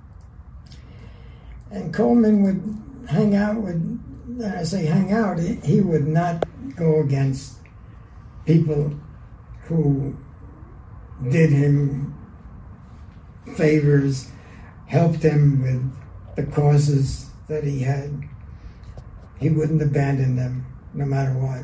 And Coleman would hang out with, and I say hang out, he, he would not go against people who did him favors, helped him with the causes that he had. He wouldn't abandon them no matter what.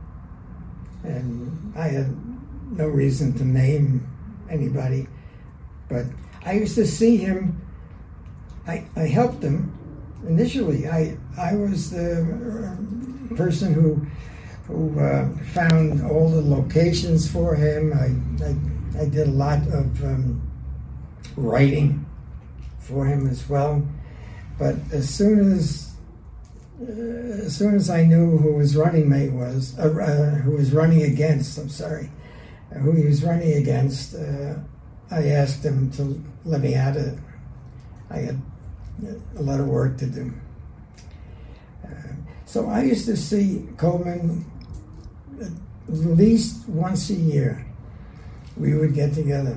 And I had no reason to name anybody, but I used to see him, I, I helped him initially. I, I was the person who who uh, found all the locations for him. I, I, I did a lot of um, writing for him as well. But as soon as uh, as soon as I knew who his running mate was, uh, uh, who was running against, I'm sorry, uh, who he was running against, uh, I asked him to let me out of it. I had a lot of work to do. Uh, so I used to see Coleman at least once a year. We would get together.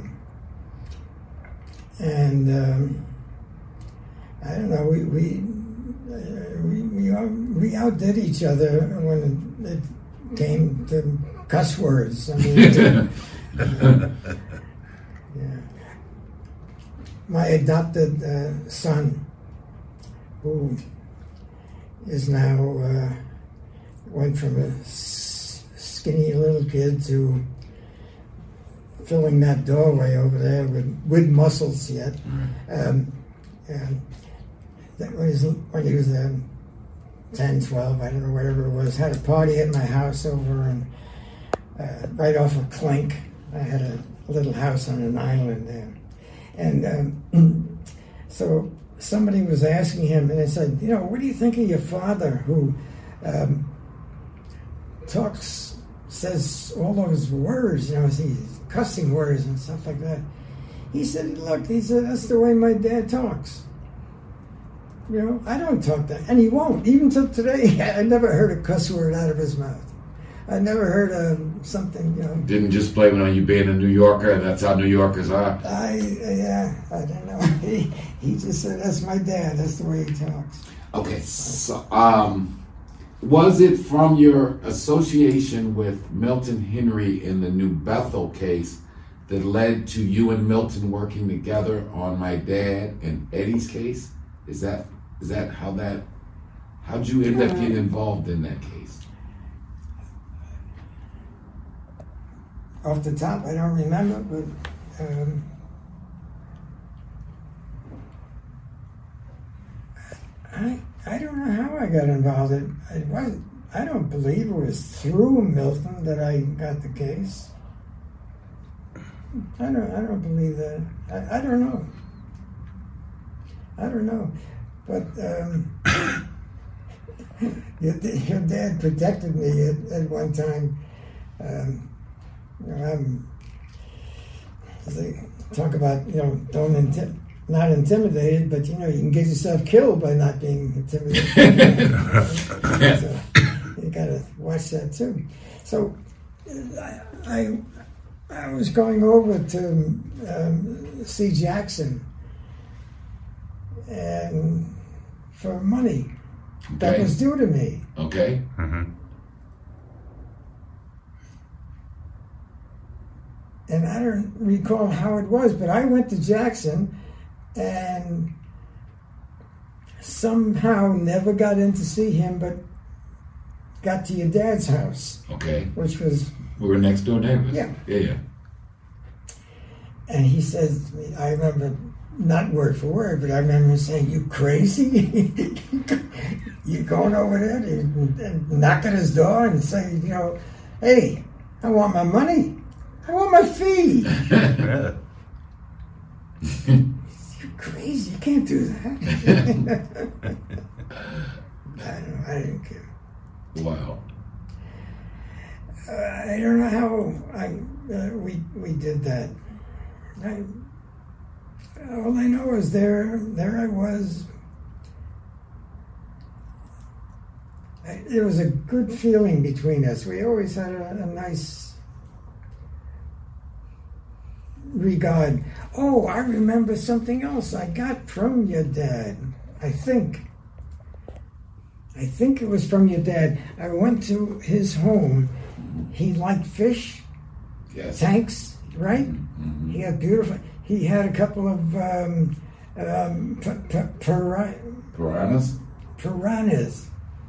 And um, I don't know, we we, uh, we we we outdid each other when it, it came to cuss words. I mean, uh, yeah. My adopted uh, son, who is now uh, went from a s- skinny little kid to filling that doorway over there with, with muscles yet. Um, and that was when he was um, ten, twelve, I don't know, whatever it was. Had a party at my house over and uh, right off of Clink. I had a little house on an island there. And um, so somebody was asking him, and they said, you know, what do you think of your father who um, talks, says all those words, you know, he's cussing words and stuff like that. He said, look, he said, that's the way my dad talks. You know, I don't talk that, and he won't. Even till today, I never heard a cuss word out of his mouth. I never heard of something, you know. Didn't just blame it on you being a New Yorker, and that's how New Yorkers are. I, yeah, I don't know. He, he just said, that's my dad. That's the way he talks. Okay, so um, was it from your association with Milton Henry in the New Bethel case that led to you and Milton working together on my dad and Eddie's case? Is that is that how that? How'd you end up getting involved in that case? Off the top, I don't remember, but um, I I don't know how I got involved. It, it wasn't. I don't believe it was through Milton that I got the case. I don't. I don't believe that. I, I don't know. I don't know, but um, your, your dad protected me at, at one time. Um, You know, I'm, they talk about, you know, don't inti- not intimidated, but, you know, you can get yourself killed by not being intimidated. So you got to watch that, too. So I, I, I was going over to um, see Jackson and for money that Okay. was due to me. Okay. Mm-hmm. And I don't recall how it was, but I went to Jackson and somehow never got in to see him, but got to your dad's house, Okay. which was, We were next door neighbors. Yeah. Yeah, yeah. and he says to me, I remember, not word for word, but I remember him saying, you crazy? You going over there and, and knock at his door and say, you know, hey, I want my money. I want my fee. Yeah. You're crazy. You can't do that. I don't know. I didn't care. Wow. Uh, I don't know how I uh, we we did that. I, all I know is there there I was. I, it was a good feeling between us. We always had a, a nice regard. Oh, I remember something else I got from your dad. I think. I think it was from your dad. I went to his home. He liked fish, Yes. tanks, right? Mhm. He had beautiful. He had a couple of um, um, p- p- pira- Piranhas? piranhas.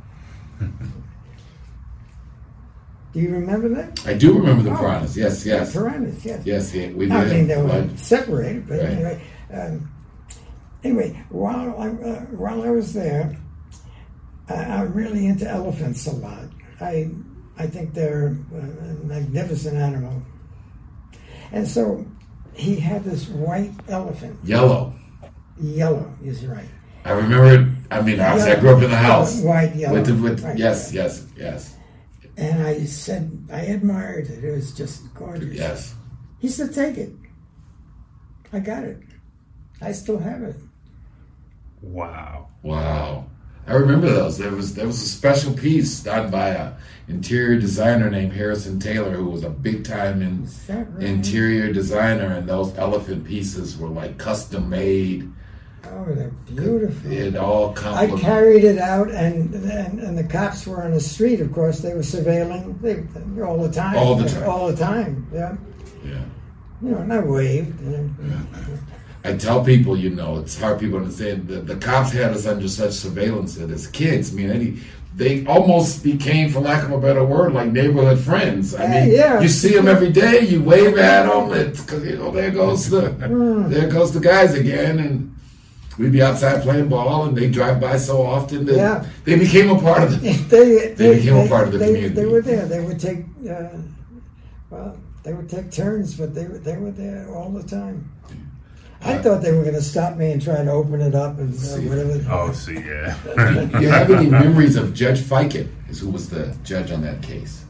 Do you remember that? I do remember the Oh. piranhas. Yes, yes. Piranhas, yes. Yes, yeah, we did. I mean, they were But- separated, but Right. anyway. Um, anyway, while I uh, while I was there, I, I'm really into elephants a lot. I I think they're a magnificent animal, and so he had this white elephant, Yellow. yellow. Is right. I remember it. I mean, obviously, I grew up in the house. White, yellow. With the, with, Right, yes, yeah. yes, yes, And I said I admired it. It was just gorgeous. yes. He said, "Take it." I got it. I still have it. Wow. Wow. I remember those. There was there was a special piece done by a interior designer named Harrison Taylor, who was a big time in Is that right? interior designer, and those elephant pieces were like custom made. Oh, they're beautiful. It all I complement. carried it out, and, and and the cops were on the street. Of course, they were surveilling they, all the time. All the time. All the time. Yeah. Yeah. You know, and I waved. And, I tell people, you know, it's hard people to understand. The, the cops had us under such surveillance that as kids, I mean, any, they almost became, for lack of a better word, like neighborhood friends. I Yeah, mean, yeah. you see them every day, you wave at them, it's because, you know, there goes the, there goes the guys again, and we'd be outside playing ball, and they drive by so often that Yeah. they became a part of the, they, They became a part of the they, community. They were there. They would take, uh, well, they would take turns, but they were they were there all the time. I Uh, thought they were going to stop me and try to open it up and uh, See. whatever. Oh, see, yeah. Do you have any memories of Judge Fiken, is who was the judge on that case?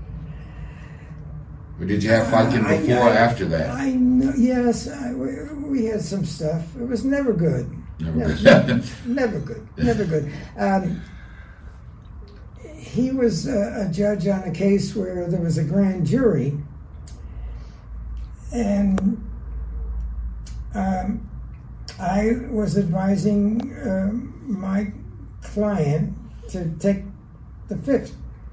Or did you have Fiken I- before I- or after that? I know. Yes, I, we, we had some stuff. It was never good. Never No, good. never good. Never good. Um, he was a, a judge on a case where there was a grand jury, and um, I was advising uh, my client to take the fifth.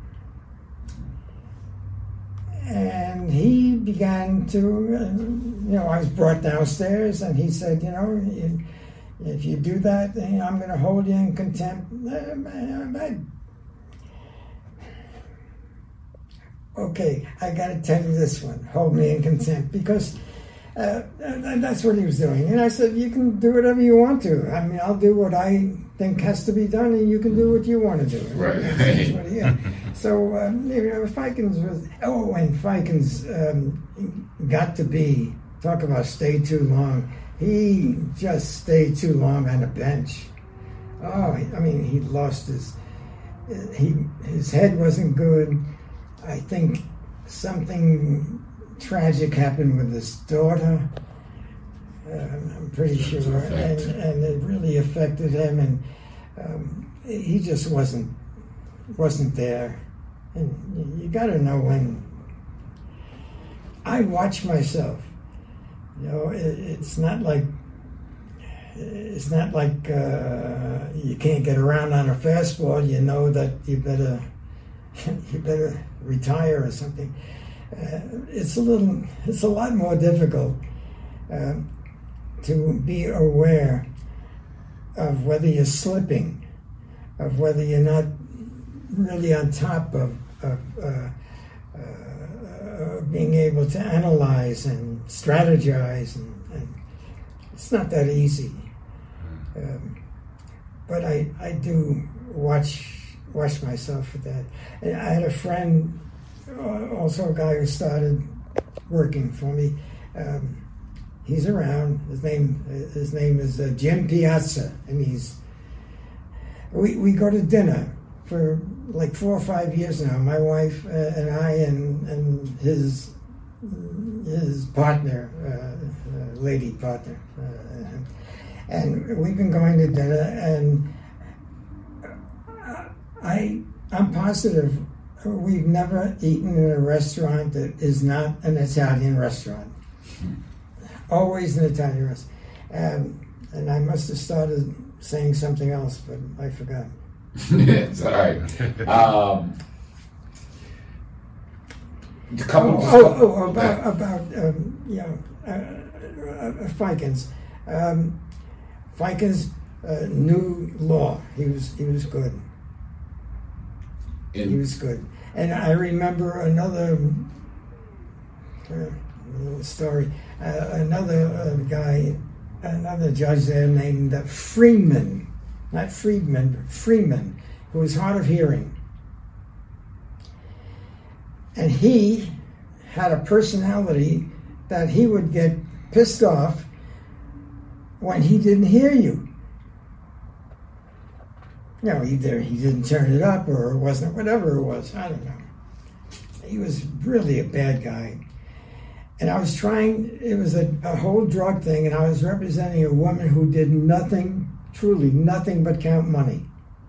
And he began to, uh, you know, I was brought downstairs, and he said, you know, you, if you do that, then I'm going to hold you in contempt. Uh, I, okay, I got to tell you this one, hold me in contempt, because uh, that's what he was doing. And I said, you can do whatever you want to. I mean, I'll do what I think has to be done, and you can do what you want to do. Right. That's what he, yeah. So, um, you know, Fikens was, oh, and Fikens um, got to be, talk about stay too long. He just stayed too long on the bench. Oh, I mean, he lost his, he his head wasn't good. I think something tragic happened with his daughter. Uh, I'm pretty sure, and, and it really affected him, and um, he just wasn't wasn't there. And you got to know when. I watch myself. You know, it, it's not like it's not like uh, you can't get around on a fastball. You know that you better you better retire or something. Uh, it's a little, it's a lot more difficult uh, to be aware of whether you're slipping, of whether you're not really on top of, of uh, uh, being able to analyze and strategize, and, and it's not that easy. Um, but I, I do watch watch myself for that. And I had a friend, also a guy who started working for me. Um, he's around. His name his name is uh, Jim Piazza, and he's. We we go to dinner for like four or five years now. My wife uh, and I and and his his partner, uh, uh, lady partner, uh, and we've been going to dinner, and I I'm positive we've never eaten in a restaurant that is not an Italian restaurant. Always an Italian restaurant. Um, and I must have started saying something else, but I forgot. It's all right. Um, a couple oh, oh, oh, about, about um, you know, uh, uh, Fikens. Um, Fikens uh, knew law. He was he was good. In, he was good. And I remember another uh, story. Uh, another uh, guy, another judge there named uh, Freeman, not Friedman, but Freeman, who was hard of hearing. And he had a personality that he would get pissed off when he didn't hear you. You know, either he didn't turn it up or it wasn't, whatever it was, I don't know. He was really a bad guy. And I was trying, it was a, a whole drug thing, and I was representing a woman who did nothing, truly nothing but count money.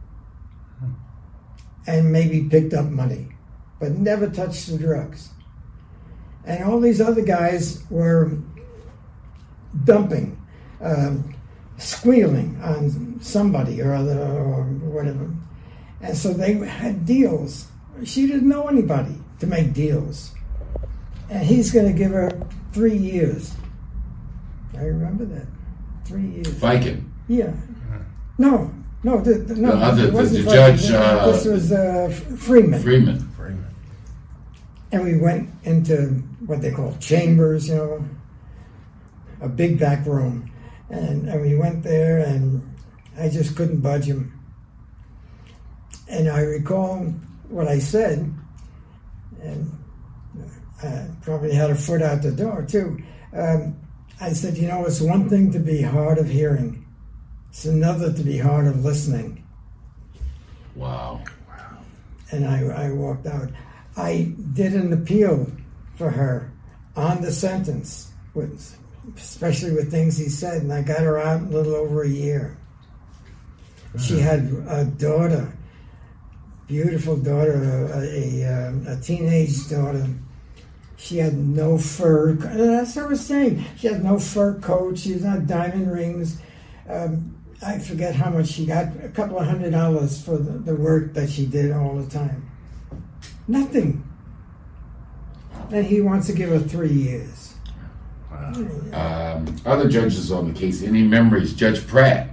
And maybe picked up money, but never touched the drugs. And all these other guys were dumping, um, squealing on somebody or other or whatever. And so they had deals. She didn't know anybody to make deals. And he's going to give her three years. I remember that. Three years. Viking. Yeah. No, no, the, the, no. The other- it wasn't the Viking. judge, uh, This was uh, Freeman. Freeman. Freeman. And we went into what they call chambers, you know, a big back room. And, and we went there, and I just couldn't budge him. And I recall what I said, and I probably had a foot out the door, too. Um, I said, you know, it's one thing to be hard of hearing. It's another to be hard of listening. Wow. And I, I walked out. I did an appeal for her on the sentence, with, especially with things he said, and I got her out in a little over a year. She had a daughter beautiful daughter, a, a, um, a teenage daughter. She had no fur. That's what I was saying. She had no fur coat. She was not diamond rings. Um, I forget how much she got. A couple of hundred dollars for the, the work that she did all the time. Nothing. And he wants to give her three years. Wow. Um, other judges on the case. Any memories? Judge Pratt.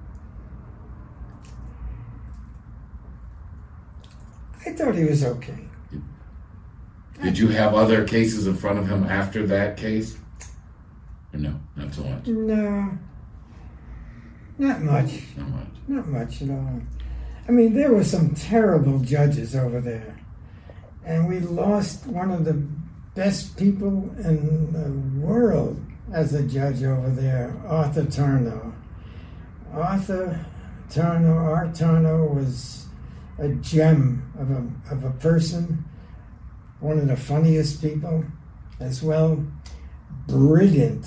I thought he was okay. Did you have other cases in front of him after that case? Or no, not so much. No, not much. Not much. Not much at all. I mean, there were some terrible judges over there. And we lost one of the best people in the world as a judge over there, Arthur Tarnow. Arthur Tarnow, Art Tarnow was a gem of a, of a person, one of the funniest people as well. Brilliant,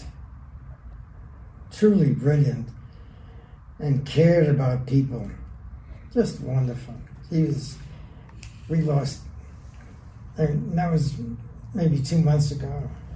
truly brilliant, and cared about people. Just wonderful. He was, we lost, and that was maybe two months ago.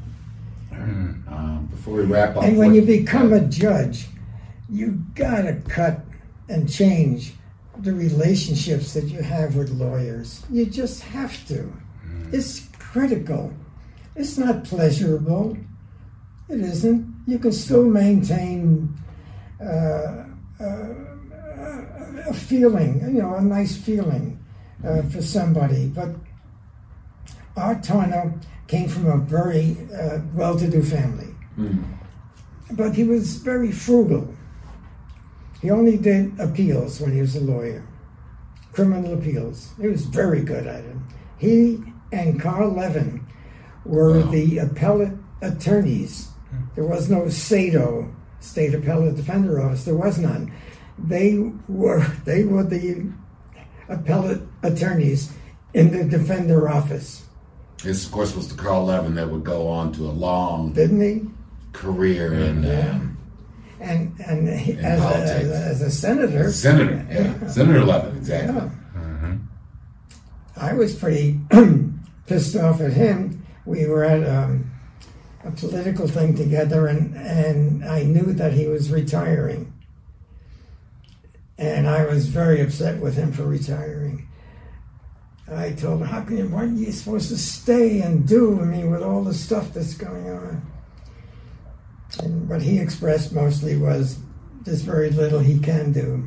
Um, before we wrap up, And when what- you become a judge, you gotta cut and change the relationships that you have with lawyers. You just have to. It's critical. It's not pleasurable. It isn't. You can still maintain uh, uh, a feeling, you know, a nice feeling uh, for somebody. But Art Tarnow came from a very uh, well-to-do family. Mm. But he was very frugal. He only did appeals when he was a lawyer, criminal appeals. He was very good at it. He and Carl Levin were Wow. the appellate attorneys. There was no S A D O, State Appellate Defender Office. There was none. They were they were the appellate attorneys in the defender office, This, of course, was the Carl Levin that would go on to a long didn't he? career in Yeah. um, And and he, In as, a, politics. as a senator, Senator. Yeah, Senator Levin, exactly. yeah. Mm-hmm. I was pretty pissed off at him. We were at um, a political thing together, and, and I knew that he was retiring. And I was very upset with him for retiring. I told him, how can you, what are you supposed to stay and do, I mean, with all the stuff that's going on? And what he expressed mostly was there's very little he can do.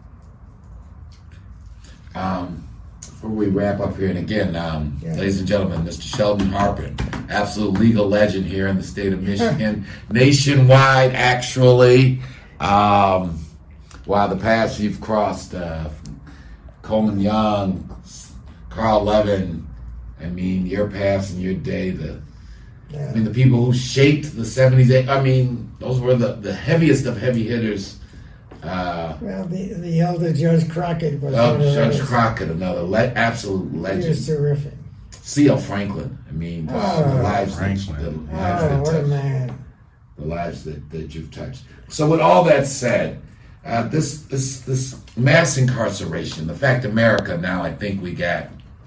Um, before we wrap up here, and again, um, Yeah. ladies and gentlemen, Mister Sheldon Harpin, absolute legal legend here in the state of Michigan, nationwide, actually. Um, wow, the paths you've crossed, uh, from Coleman Young, Carl Levin, I mean, your paths and your day, the Yeah. I mean, the people who shaped the seventies, I mean, those were the, the heaviest of heavy hitters. Uh, Well, the, the elder Judge Crockett was oh, one of Judge those. Crockett, another le- absolute He legend. was terrific. C L Franklin, I mean, wow, the Oh, lives, that, Franklin. the lives Oh, that what a touched, man. the lives that, that you've touched. So, with all that said, uh, this this this mass incarceration, the fact America now, I think we got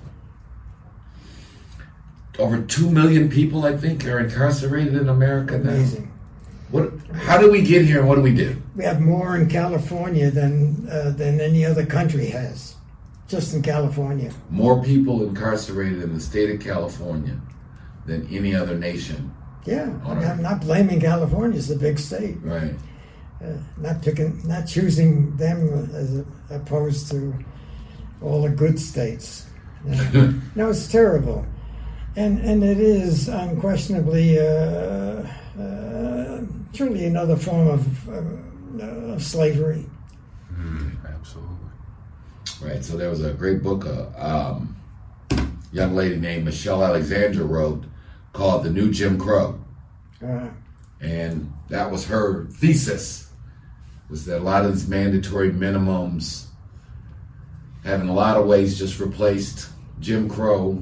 over two million people, I think, are incarcerated in America now. Amazing. What? How did we get here, and what do we do? We have more in California than uh, than any other country has, just in California. More people incarcerated in the state of California than any other nation. Yeah, I All mean, right. I'm not blaming California; it's a big state. Right. Uh, not picking, not choosing them as a, opposed to all the good states. Yeah. No, it's terrible, and and it is unquestionably uh, uh, truly another form of uh, of slavery. Mm, absolutely. Right. So there was a great book a um, young lady named Michelle Alexander wrote called "The New Jim Crow," Uh, and that was her thesis. Was that a lot of these mandatory minimums have in a lot of ways just replaced Jim Crow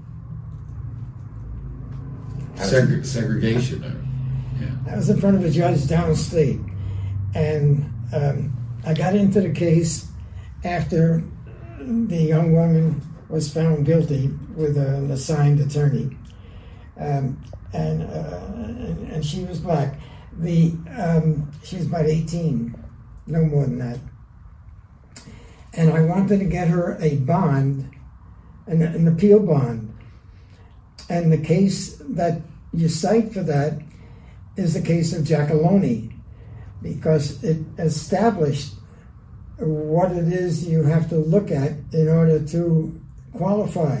seg- segregation. Or, yeah. I was in front of a judge downstate, and um, I got into the case after the young woman was found guilty with an assigned attorney, um, and, uh, and and she was black. The um, she was about eighteen, no more than that. And I wanted to get her a bond, an, an appeal bond. And the case that you cite for that is the case of Giacalone, because it established what it is you have to look at in order to qualify.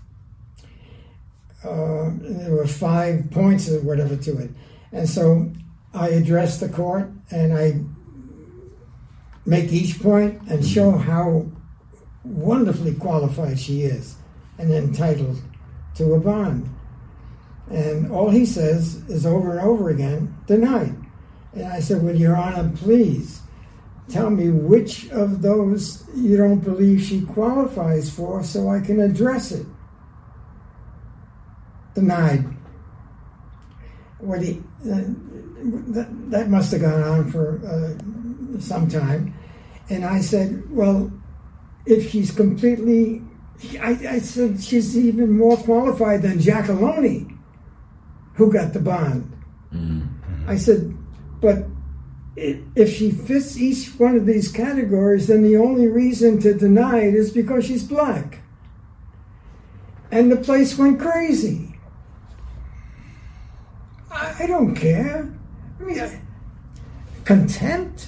Uh, there were five points or whatever to it. And so I address the court and I make each point and show how wonderfully qualified she is and entitled to a bond. And all he says is over and over again, denied. And I said, well, Your Honor, please tell me which of those you don't believe she qualifies for so I can address it. Denied. What he, uh, that, that must have gone on for uh, some time. And I said, well, if she's completely, I, I said she's even more qualified than Giacalone, who got the bond. Mm-hmm. I said, but if she fits each one of these categories, then the only reason to deny it is because she's black. And the place went crazy. I, I don't care. I mean, I, contempt?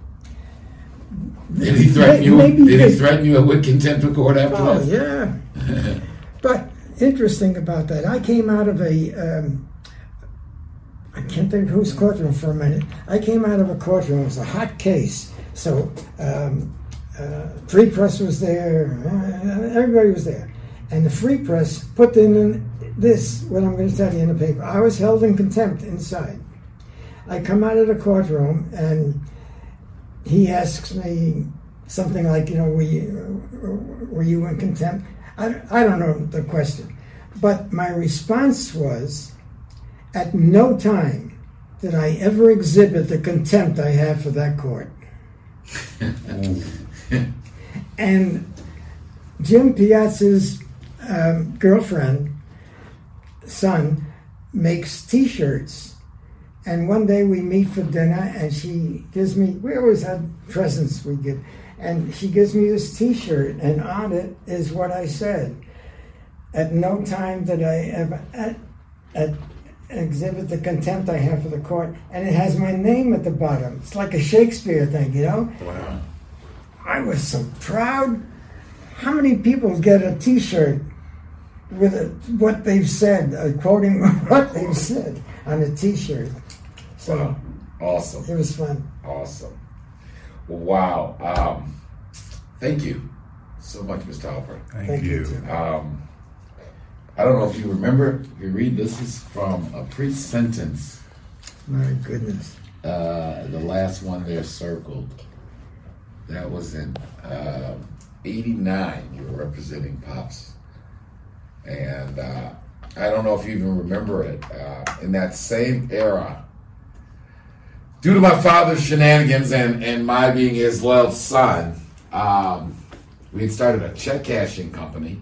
Did he threaten you? Maybe did he threaten you with contempt of court after oh, that? Yeah. But interesting about that, I came out of a, um, I can't think of whose courtroom for a minute. I came out of a courtroom. It was a hot case. So um, uh, Free Press was there. Uh, everybody was there. And the Free Press put in this, what I'm going to tell you in the paper. I was held in contempt inside. I come out of the courtroom and he asks me something like, you know, were you, were you in contempt? I, I don't know the question. But my response was, at no time did I ever exhibit the contempt I have for that court. And Jim Piazza's um, girlfriend, son, makes T-shirts. And one day we meet for dinner and she gives me, we always had presents we give, and she gives me this T-shirt and on it is what I said. At no time did I ever at, at, exhibit the contempt I have for the court, and it has my name at the bottom. It's like a Shakespeare thing, you know? Wow. I was so proud. How many people get a T-shirt with a, what they've said, uh, quoting what they've said on a T-shirt? So wow. Awesome. It was fun. Awesome. Well, wow. Um, thank you so much, Mister Halpern. Thank, Thank you. you. Um, I don't know if you remember, you read, this is from a pre-sentence. My goodness. Uh, the last one there circled. That was in uh, eighty-nine, you were representing Pops. And uh, I don't know if you even remember it. Uh, in that same era, due to my father's shenanigans and, and my being his loved son, um, we had started a check cashing company.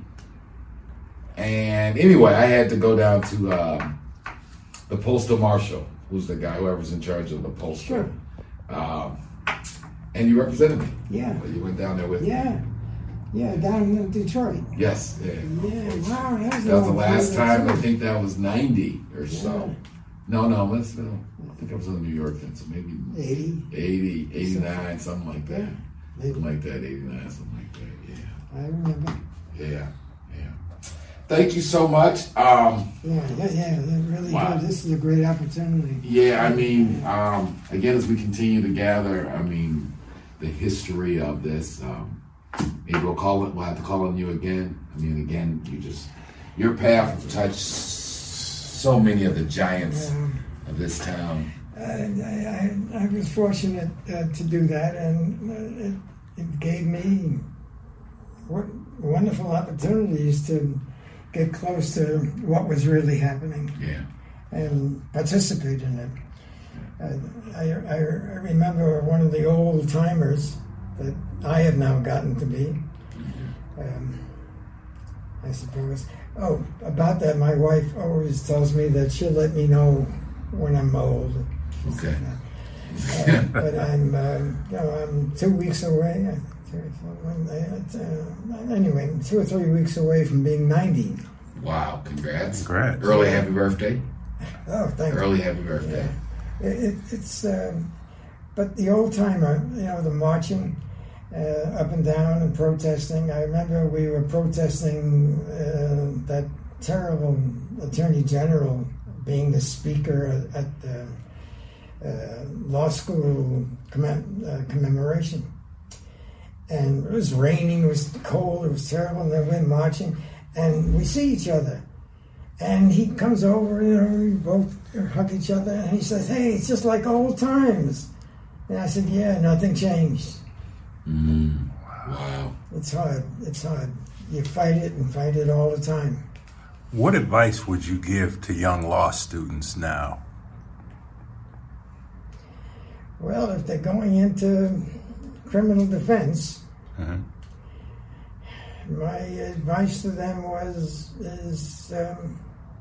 And anyway, I had to go down to um, the postal marshal, who's the guy, whoever's in charge of the postal. Sure. Um, and you represented me. Yeah. You went down there with yeah. me. Yeah, down in Detroit. Yes. Yeah. Yeah, wow. That was, that was the long last time. I too. think that was ninety or so. Yeah. No, no, let's no. I think I was in New York then, so maybe eighty. eighty, eighty-nine, something like that. Yeah. Maybe. Something like that, eighty-nine, something like that. Yeah. I remember. Yeah. Yeah. Thank you so much. Um, Yeah, yeah, yeah, that really Wow. good. This is a great opportunity. yeah, I mean, um, again, as we continue to gather, I mean, the history of this, um, maybe we'll call it, we'll have to call on you again. I mean, again, you just, your path touched so many of the giants Um, of this town. I, I, I was fortunate uh, to do that, and uh, it, it gave me what wonderful opportunities to get close to what was really happening Yeah. and participate in it. Uh, I, I, I remember one of the old timers that I have now gotten to be um, I suppose. Oh, about that, my wife always tells me that she'll let me know when I'm old. Okay. Uh, but I'm, um, you know, I'm two weeks away. Uh, anyway, two or three weeks away from being ninety. Wow! Congrats! Congrats. Early happy birthday. Oh, thank Early you. happy birthday. Yeah. It, it, it's, um, but the old timer, you know, the marching uh, up and down and protesting. I remember we were protesting uh, that terrible Attorney General being the speaker at the uh, law school commem- uh, commemoration. And it was raining, it was cold, it was terrible, and then we're marching, and we see each other. And he comes over, you know, we both hug each other, and he says, "Hey, it's just like old times." And I said, "Yeah, nothing changed." Mm. Wow. It's hard, it's hard. You fight it and fight it all the time. What advice would you give to young law students now? Well, if they're going into criminal defense, Mm-hmm. my advice to them was is um,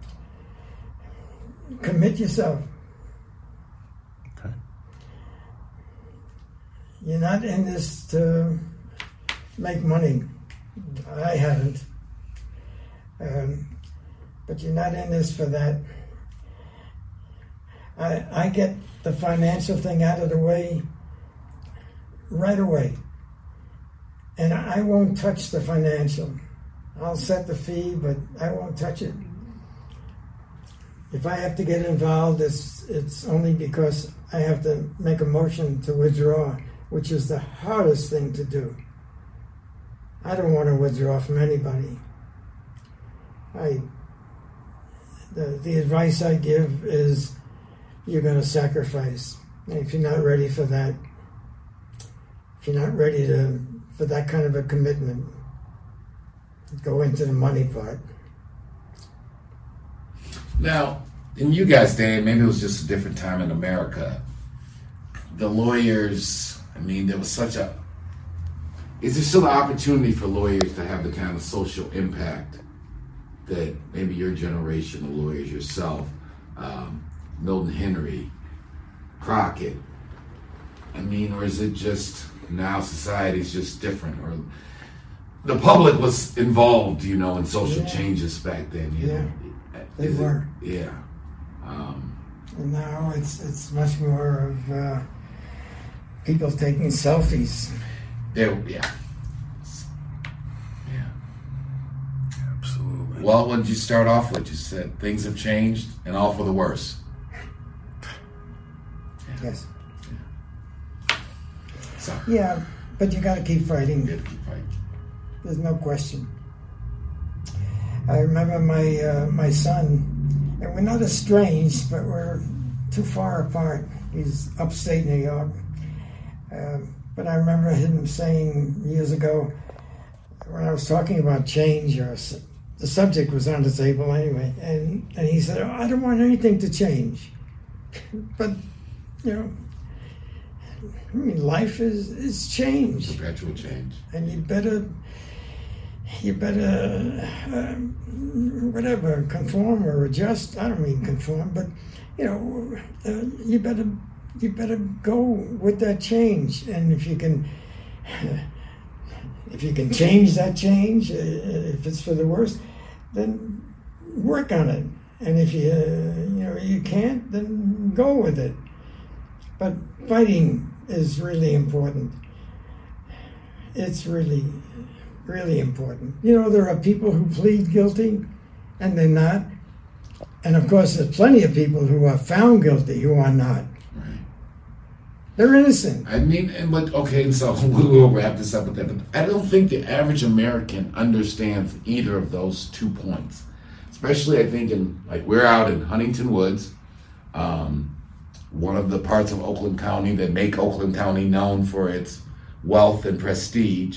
commit yourself. Okay. You're not in this to make money. I haven't. Um, but you're not in this for that. I, I get the financial thing out of the way right away. And I won't touch the financial. I'll set the fee, but I won't touch it. If I have to get involved, it's, it's only because I have to make a motion to withdraw, which is the hardest thing to do. I don't want to withdraw from anybody. I, the, the advice I give is you're going to sacrifice. And if you're not ready for that, if you're not ready to for that kind of a commitment, go into the money part. Now, in you guys' day, maybe it was just a different time in America. The lawyers, I mean, there was such a. Is there still an opportunity for lawyers to have the kind of social impact that maybe your generation of lawyers, yourself, um, Milton Henry, Crockett, I mean, or is it just now society's just different? Or the public was involved, you know, in social Yeah. changes back then. You Yeah, know? they Is it- were. yeah. Um, And now it's it's much more of uh, people taking selfies. there, yeah. Yeah. Absolutely. Well, what did you start off with? You said things have changed and all for the worse. Yes. So, Yeah, but you got to keep you fighting. gotta keep fighting. There's no question. I remember my uh, my son, and we're not estranged, but we're too far apart. He's upstate New York. Um, but I remember him saying years ago, when I was talking about change, or s- the subject was on the table anyway, and, and he said, "Oh, I don't want anything to change." But, you know, I mean, life is, is change. Perpetual change. And you better, you better, uh, whatever, conform or adjust. I don't mean conform, but you know, uh, you better, you better go with that change. And if you can, if you can change that change, uh, if it's for the worse, then work on it. And if you, uh, you know, you can't, then go with it. But fighting is really important. It's really, really important. You know, there are people who plead guilty and they're not. And of course, there's plenty of people who are found guilty who are not. Right. They're innocent. I mean, and but okay, so we will wrap this up with that. But I don't think the average American understands either of those two points. Especially, I think, in like we're out in Huntington Woods, um, one of the parts of Oakland County that make Oakland County known for its wealth and prestige.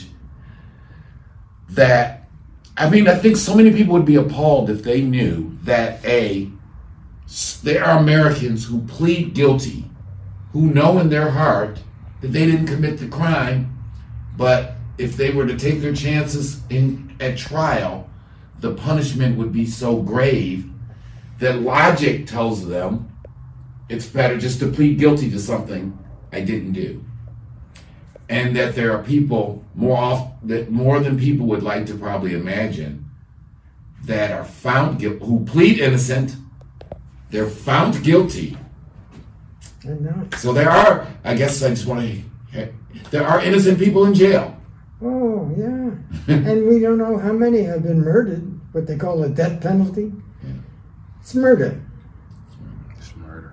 That, I mean, I think so many people would be appalled if they knew that A, there are Americans who plead guilty, who know in their heart that they didn't commit the crime, but if they were to take their chances in at trial, the punishment would be so grave that logic tells them it's better just to plead guilty to something I didn't do. And that there are people more off that more than people would like to probably imagine that are found guilty, who plead innocent, they're found guilty. I know. So there are, I guess I just want to, there are innocent people in jail. Oh, yeah. And we don't know how many have been murdered, what they call a death penalty. Yeah. It's murder. It's murder.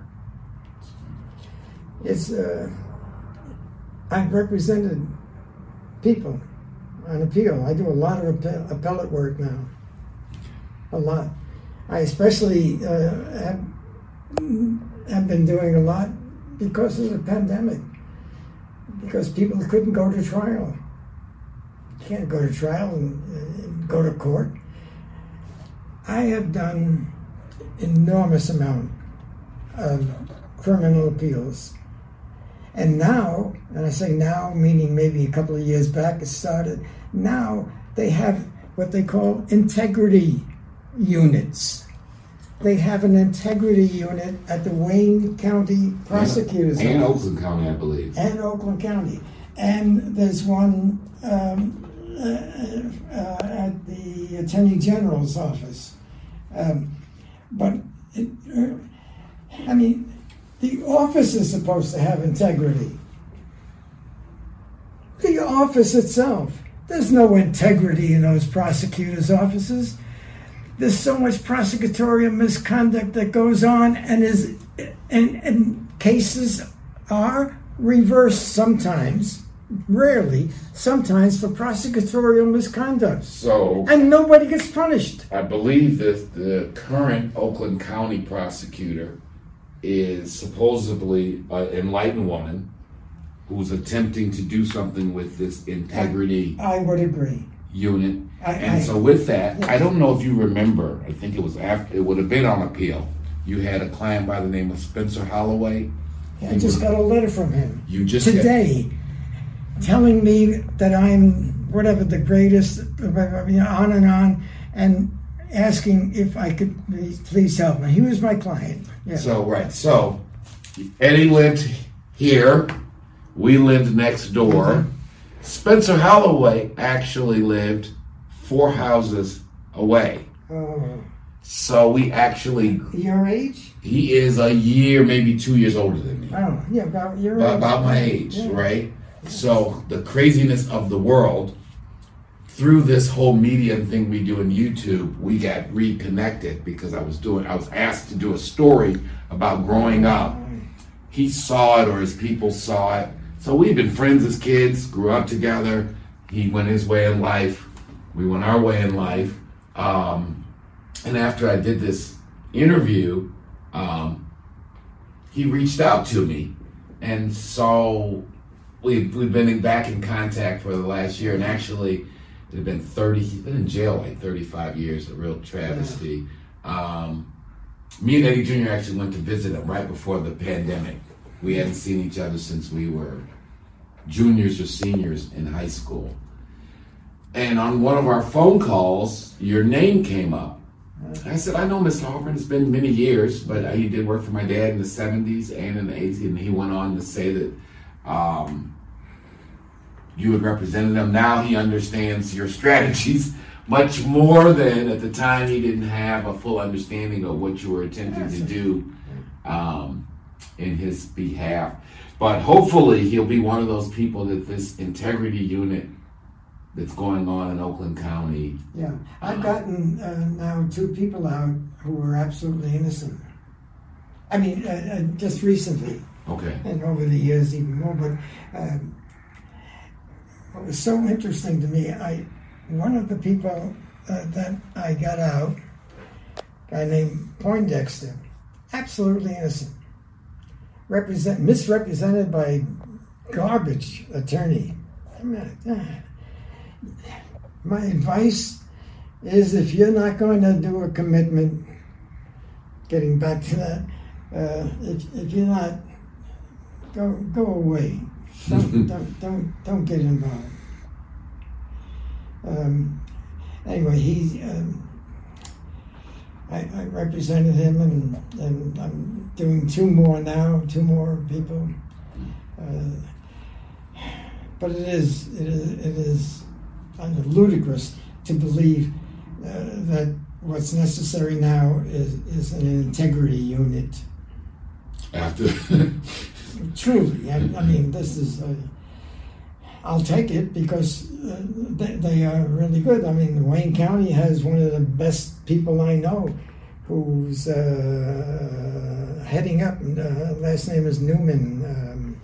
It's, uh, I've represented people on appeal. I do a lot of appe- appellate work now. A lot. I especially uh, have, have been doing a lot because of the pandemic. Because people couldn't go to trial. You can't go to trial and, and go to court. I have done enormous amount of criminal appeals. And now, and I say now, meaning maybe a couple of years back it started, now they have what they call integrity units. They have an integrity unit at the Wayne County Prosecutor's Office. And Oakland County, I believe. And Oakland County. And there's one um, uh, uh, at the Attorney General's office. Um, but, it, uh, I mean, the office is supposed to have integrity. The office itself. There's no integrity in those prosecutors' offices. There's so much prosecutorial misconduct that goes on, and is and, and cases are reversed sometimes, rarely, sometimes for prosecutorial misconduct. So, and nobody gets punished. I believe that the current Oakland County prosecutor is supposedly an enlightened woman who's attempting to do something with this integrity I, I would agree. unit. I, and I, so with that, yeah. I don't know if you remember, I think it was after, it would have been on appeal. You had a client by the name of Spencer Holloway. I just got a letter from him You just today telling me that I'm whatever the greatest, on and on, and asking if I could please, please help me. He was my client. Yeah. So, right. So, Eddie lived here. We lived next door. Mm-hmm. Spencer Holloway actually lived four houses away. Oh, So we actually, your age? he is a year, maybe two years older than me. Oh, yeah, about your About, age. about my age, Yeah. right? So the craziness of the world, through this whole media thing we do in YouTube, we got reconnected because I was doing, I was asked to do a story about growing up. He saw it, or his people saw it. So we've been friends as kids, grew up together. He went his way in life. We went our way in life. Um, and after I did this interview, um, he reached out to me. And so we've, we've been in, back in contact for the last year. And actually, it had been thirty, he's been in jail like thirty-five years, a real travesty. Um, me and Eddie Junior actually went to visit him right before the pandemic. We hadn't seen each other since we were juniors or seniors in high school. And on one of our phone calls, your name came up. I said, I know Mister Hoffman, it's been many years, but he did work for my dad in the seventies and in the eighties, and he went on to say that um, you had represented him. Now he understands your strategies much more than at the time he didn't have a full understanding of what you were attempting to do um, in his behalf. But hopefully he'll be one of those people that this integrity unit that's going on in Oakland County. Yeah, I've gotten uh, now two people out who were absolutely innocent. I mean, uh, uh, just recently, Okay. and over the years even more. But um, what was so interesting to me, I one of the people uh, that I got out, a guy named Poindexter, absolutely innocent, represent misrepresented by garbage attorney. I mean, uh, my advice is, if you're not going to do a commitment, getting back to that, uh, if, if you're not, go go away. Don't don't don't don't get involved. Um, anyway, he, um, I, I represented him, and, and I'm doing two more now, two more people. Uh, but it is, it is, it is kind of ludicrous to believe uh, that what's necessary now is, is an integrity unit. After. Truly, I, I mean, this is, uh, I'll take it because uh, they, they are really good. I mean, Wayne County has one of the best people I know who's uh, heading up, uh, last name is Newman. Um,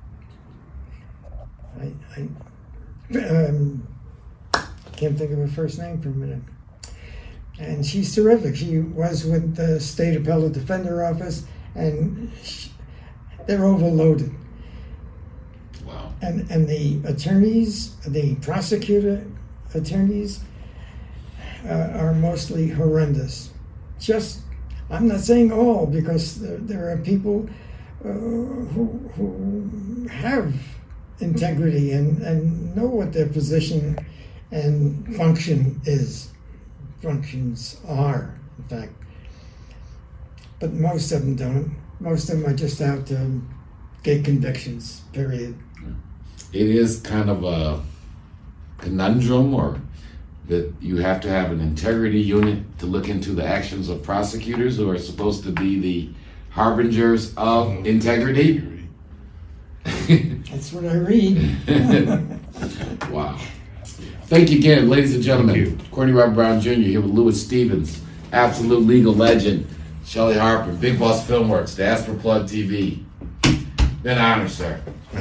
I, I um, can't think of her first name for a minute. And she's terrific. She was with the State Appellate Defender Office, and she, they're overloaded. Wow. And and the attorneys, the prosecutor attorneys, uh, are mostly horrendous. Just, I'm not saying all, because there, there are people uh, who who have integrity and, and know what their position and function is. Functions are, in fact. But most of them don't. Most of them are just out to get convictions, period. It is kind of a conundrum, or that you have to have an integrity unit to look into the actions of prosecutors who are supposed to be the harbingers of integrity. That's what I read. Wow. Thank you again, ladies and gentlemen. Courtney Robert Brown Junior here with Louis Stevens, absolute legal legend, Shelley Harper, Big Boss Filmworks, Diaspora Plug T V. Been an honor, sir.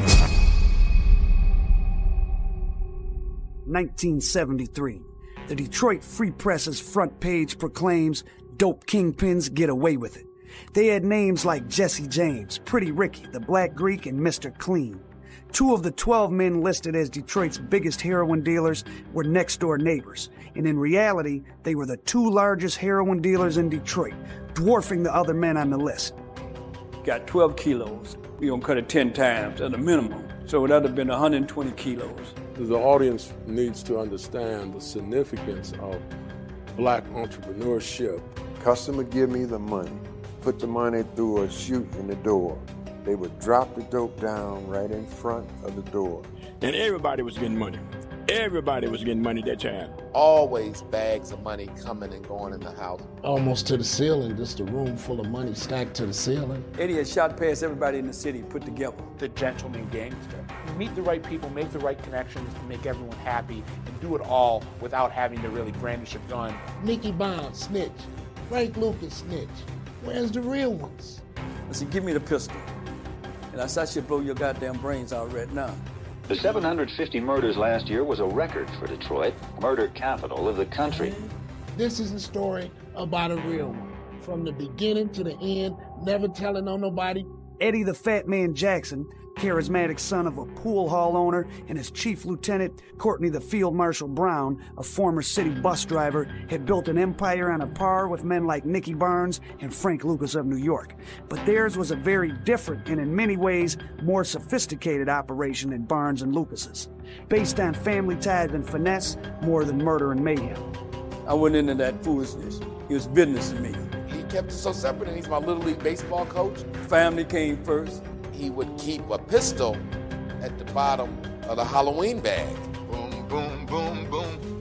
nineteen seventy-three. The Detroit Free Press's front page proclaims, "Dope kingpins get away with it." They had names like Jesse James, Pretty Ricky, the Black Greek, and Mister Clean. Two of the twelve men listed as Detroit's biggest heroin dealers were next-door neighbors, and in reality, they were the two largest heroin dealers in Detroit, dwarfing the other men on the list. Got twelve kilos. We gonna cut it ten times at a minimum, so that'd have been one hundred twenty kilos. The audience needs to understand the significance of black entrepreneurship. Customer give me the money, put the money through a chute in the door. They would drop the dope down right in front of the door. And everybody was getting money. Everybody was getting money that time. Always bags of money coming and going in the house. Almost to the ceiling, just a room full of money stacked to the ceiling. Eddie had shot past everybody in the city put together. The gentleman gangster. You meet the right people, make the right connections, and make everyone happy, and do it all without having to really brandish a gun. Nicky Bond, snitch. Frank Lucas, snitch. Where's the real ones? I said, give me the pistol. And I said, I should blow your goddamn brains out right now. The seven hundred fifty murders last year was a record for Detroit, murder capital of the country. This is a story about a real one. From the beginning to the end, never telling on nobody. Eddie the Fat Man Jackson, charismatic son of a pool hall owner, and his chief lieutenant, Courtney the Field Marshal Brown, a former city bus driver, had built an empire on a par with men like Nicky Barnes and Frank Lucas of New York. But theirs was a very different and in many ways more sophisticated operation than Barnes and Lucas's, based on family ties and finesse more than murder and mayhem. I went into that foolishness. It was business to me. He kept it so separate, and he's my Little League baseball coach. Family came first. He would keep a pistol at the bottom of the Halloween bag. Boom, boom, boom, boom.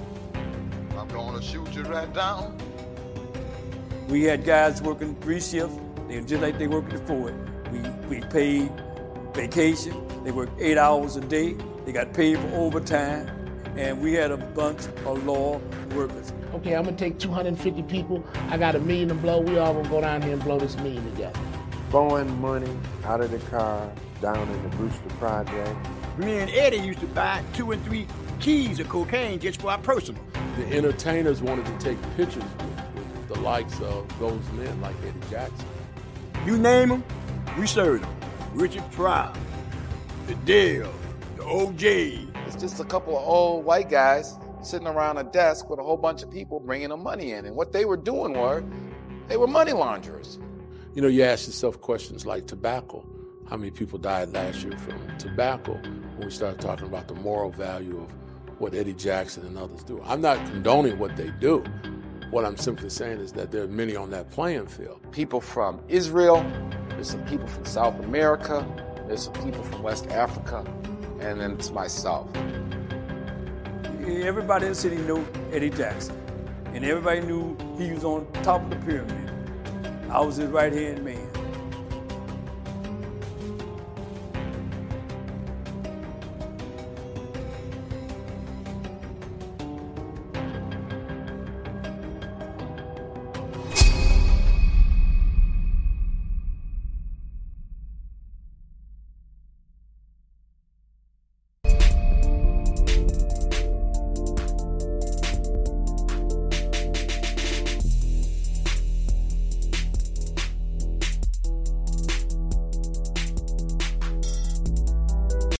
I'm gonna shoot you right down. We had guys working three shifts. They were just like they worked at Ford. We, we paid vacation. They worked eight hours a day. They got paid for overtime. And we had a bunch of law workers. Okay, I'm gonna take two hundred fifty people. I got a million to blow. We all gonna go down here and blow this million together. Throwing money out of the car down in the Brewster Project. Me and Eddie used to buy two and three keys of cocaine just for our personal. The entertainers wanted to take pictures with, with the likes of those men like Eddie Jackson. You name them, we served them. Richard Pryor, the Dale, the O J. It's just a couple of old white guys sitting around a desk with a whole bunch of people bringing them money in. And what they were doing were, they were money launderers. You know, you ask yourself questions like tobacco. How many people died last year from tobacco? When we started talking about the moral value of what Eddie Jackson and others do. I'm not condoning what they do. What I'm simply saying is that there are many on that playing field. People from Israel, there's some people from South America, there's some people from West Africa, and then it's myself. Everybody in the city knew Eddie Jackson, and everybody knew he was on top of the pyramid. I was his right-hand man.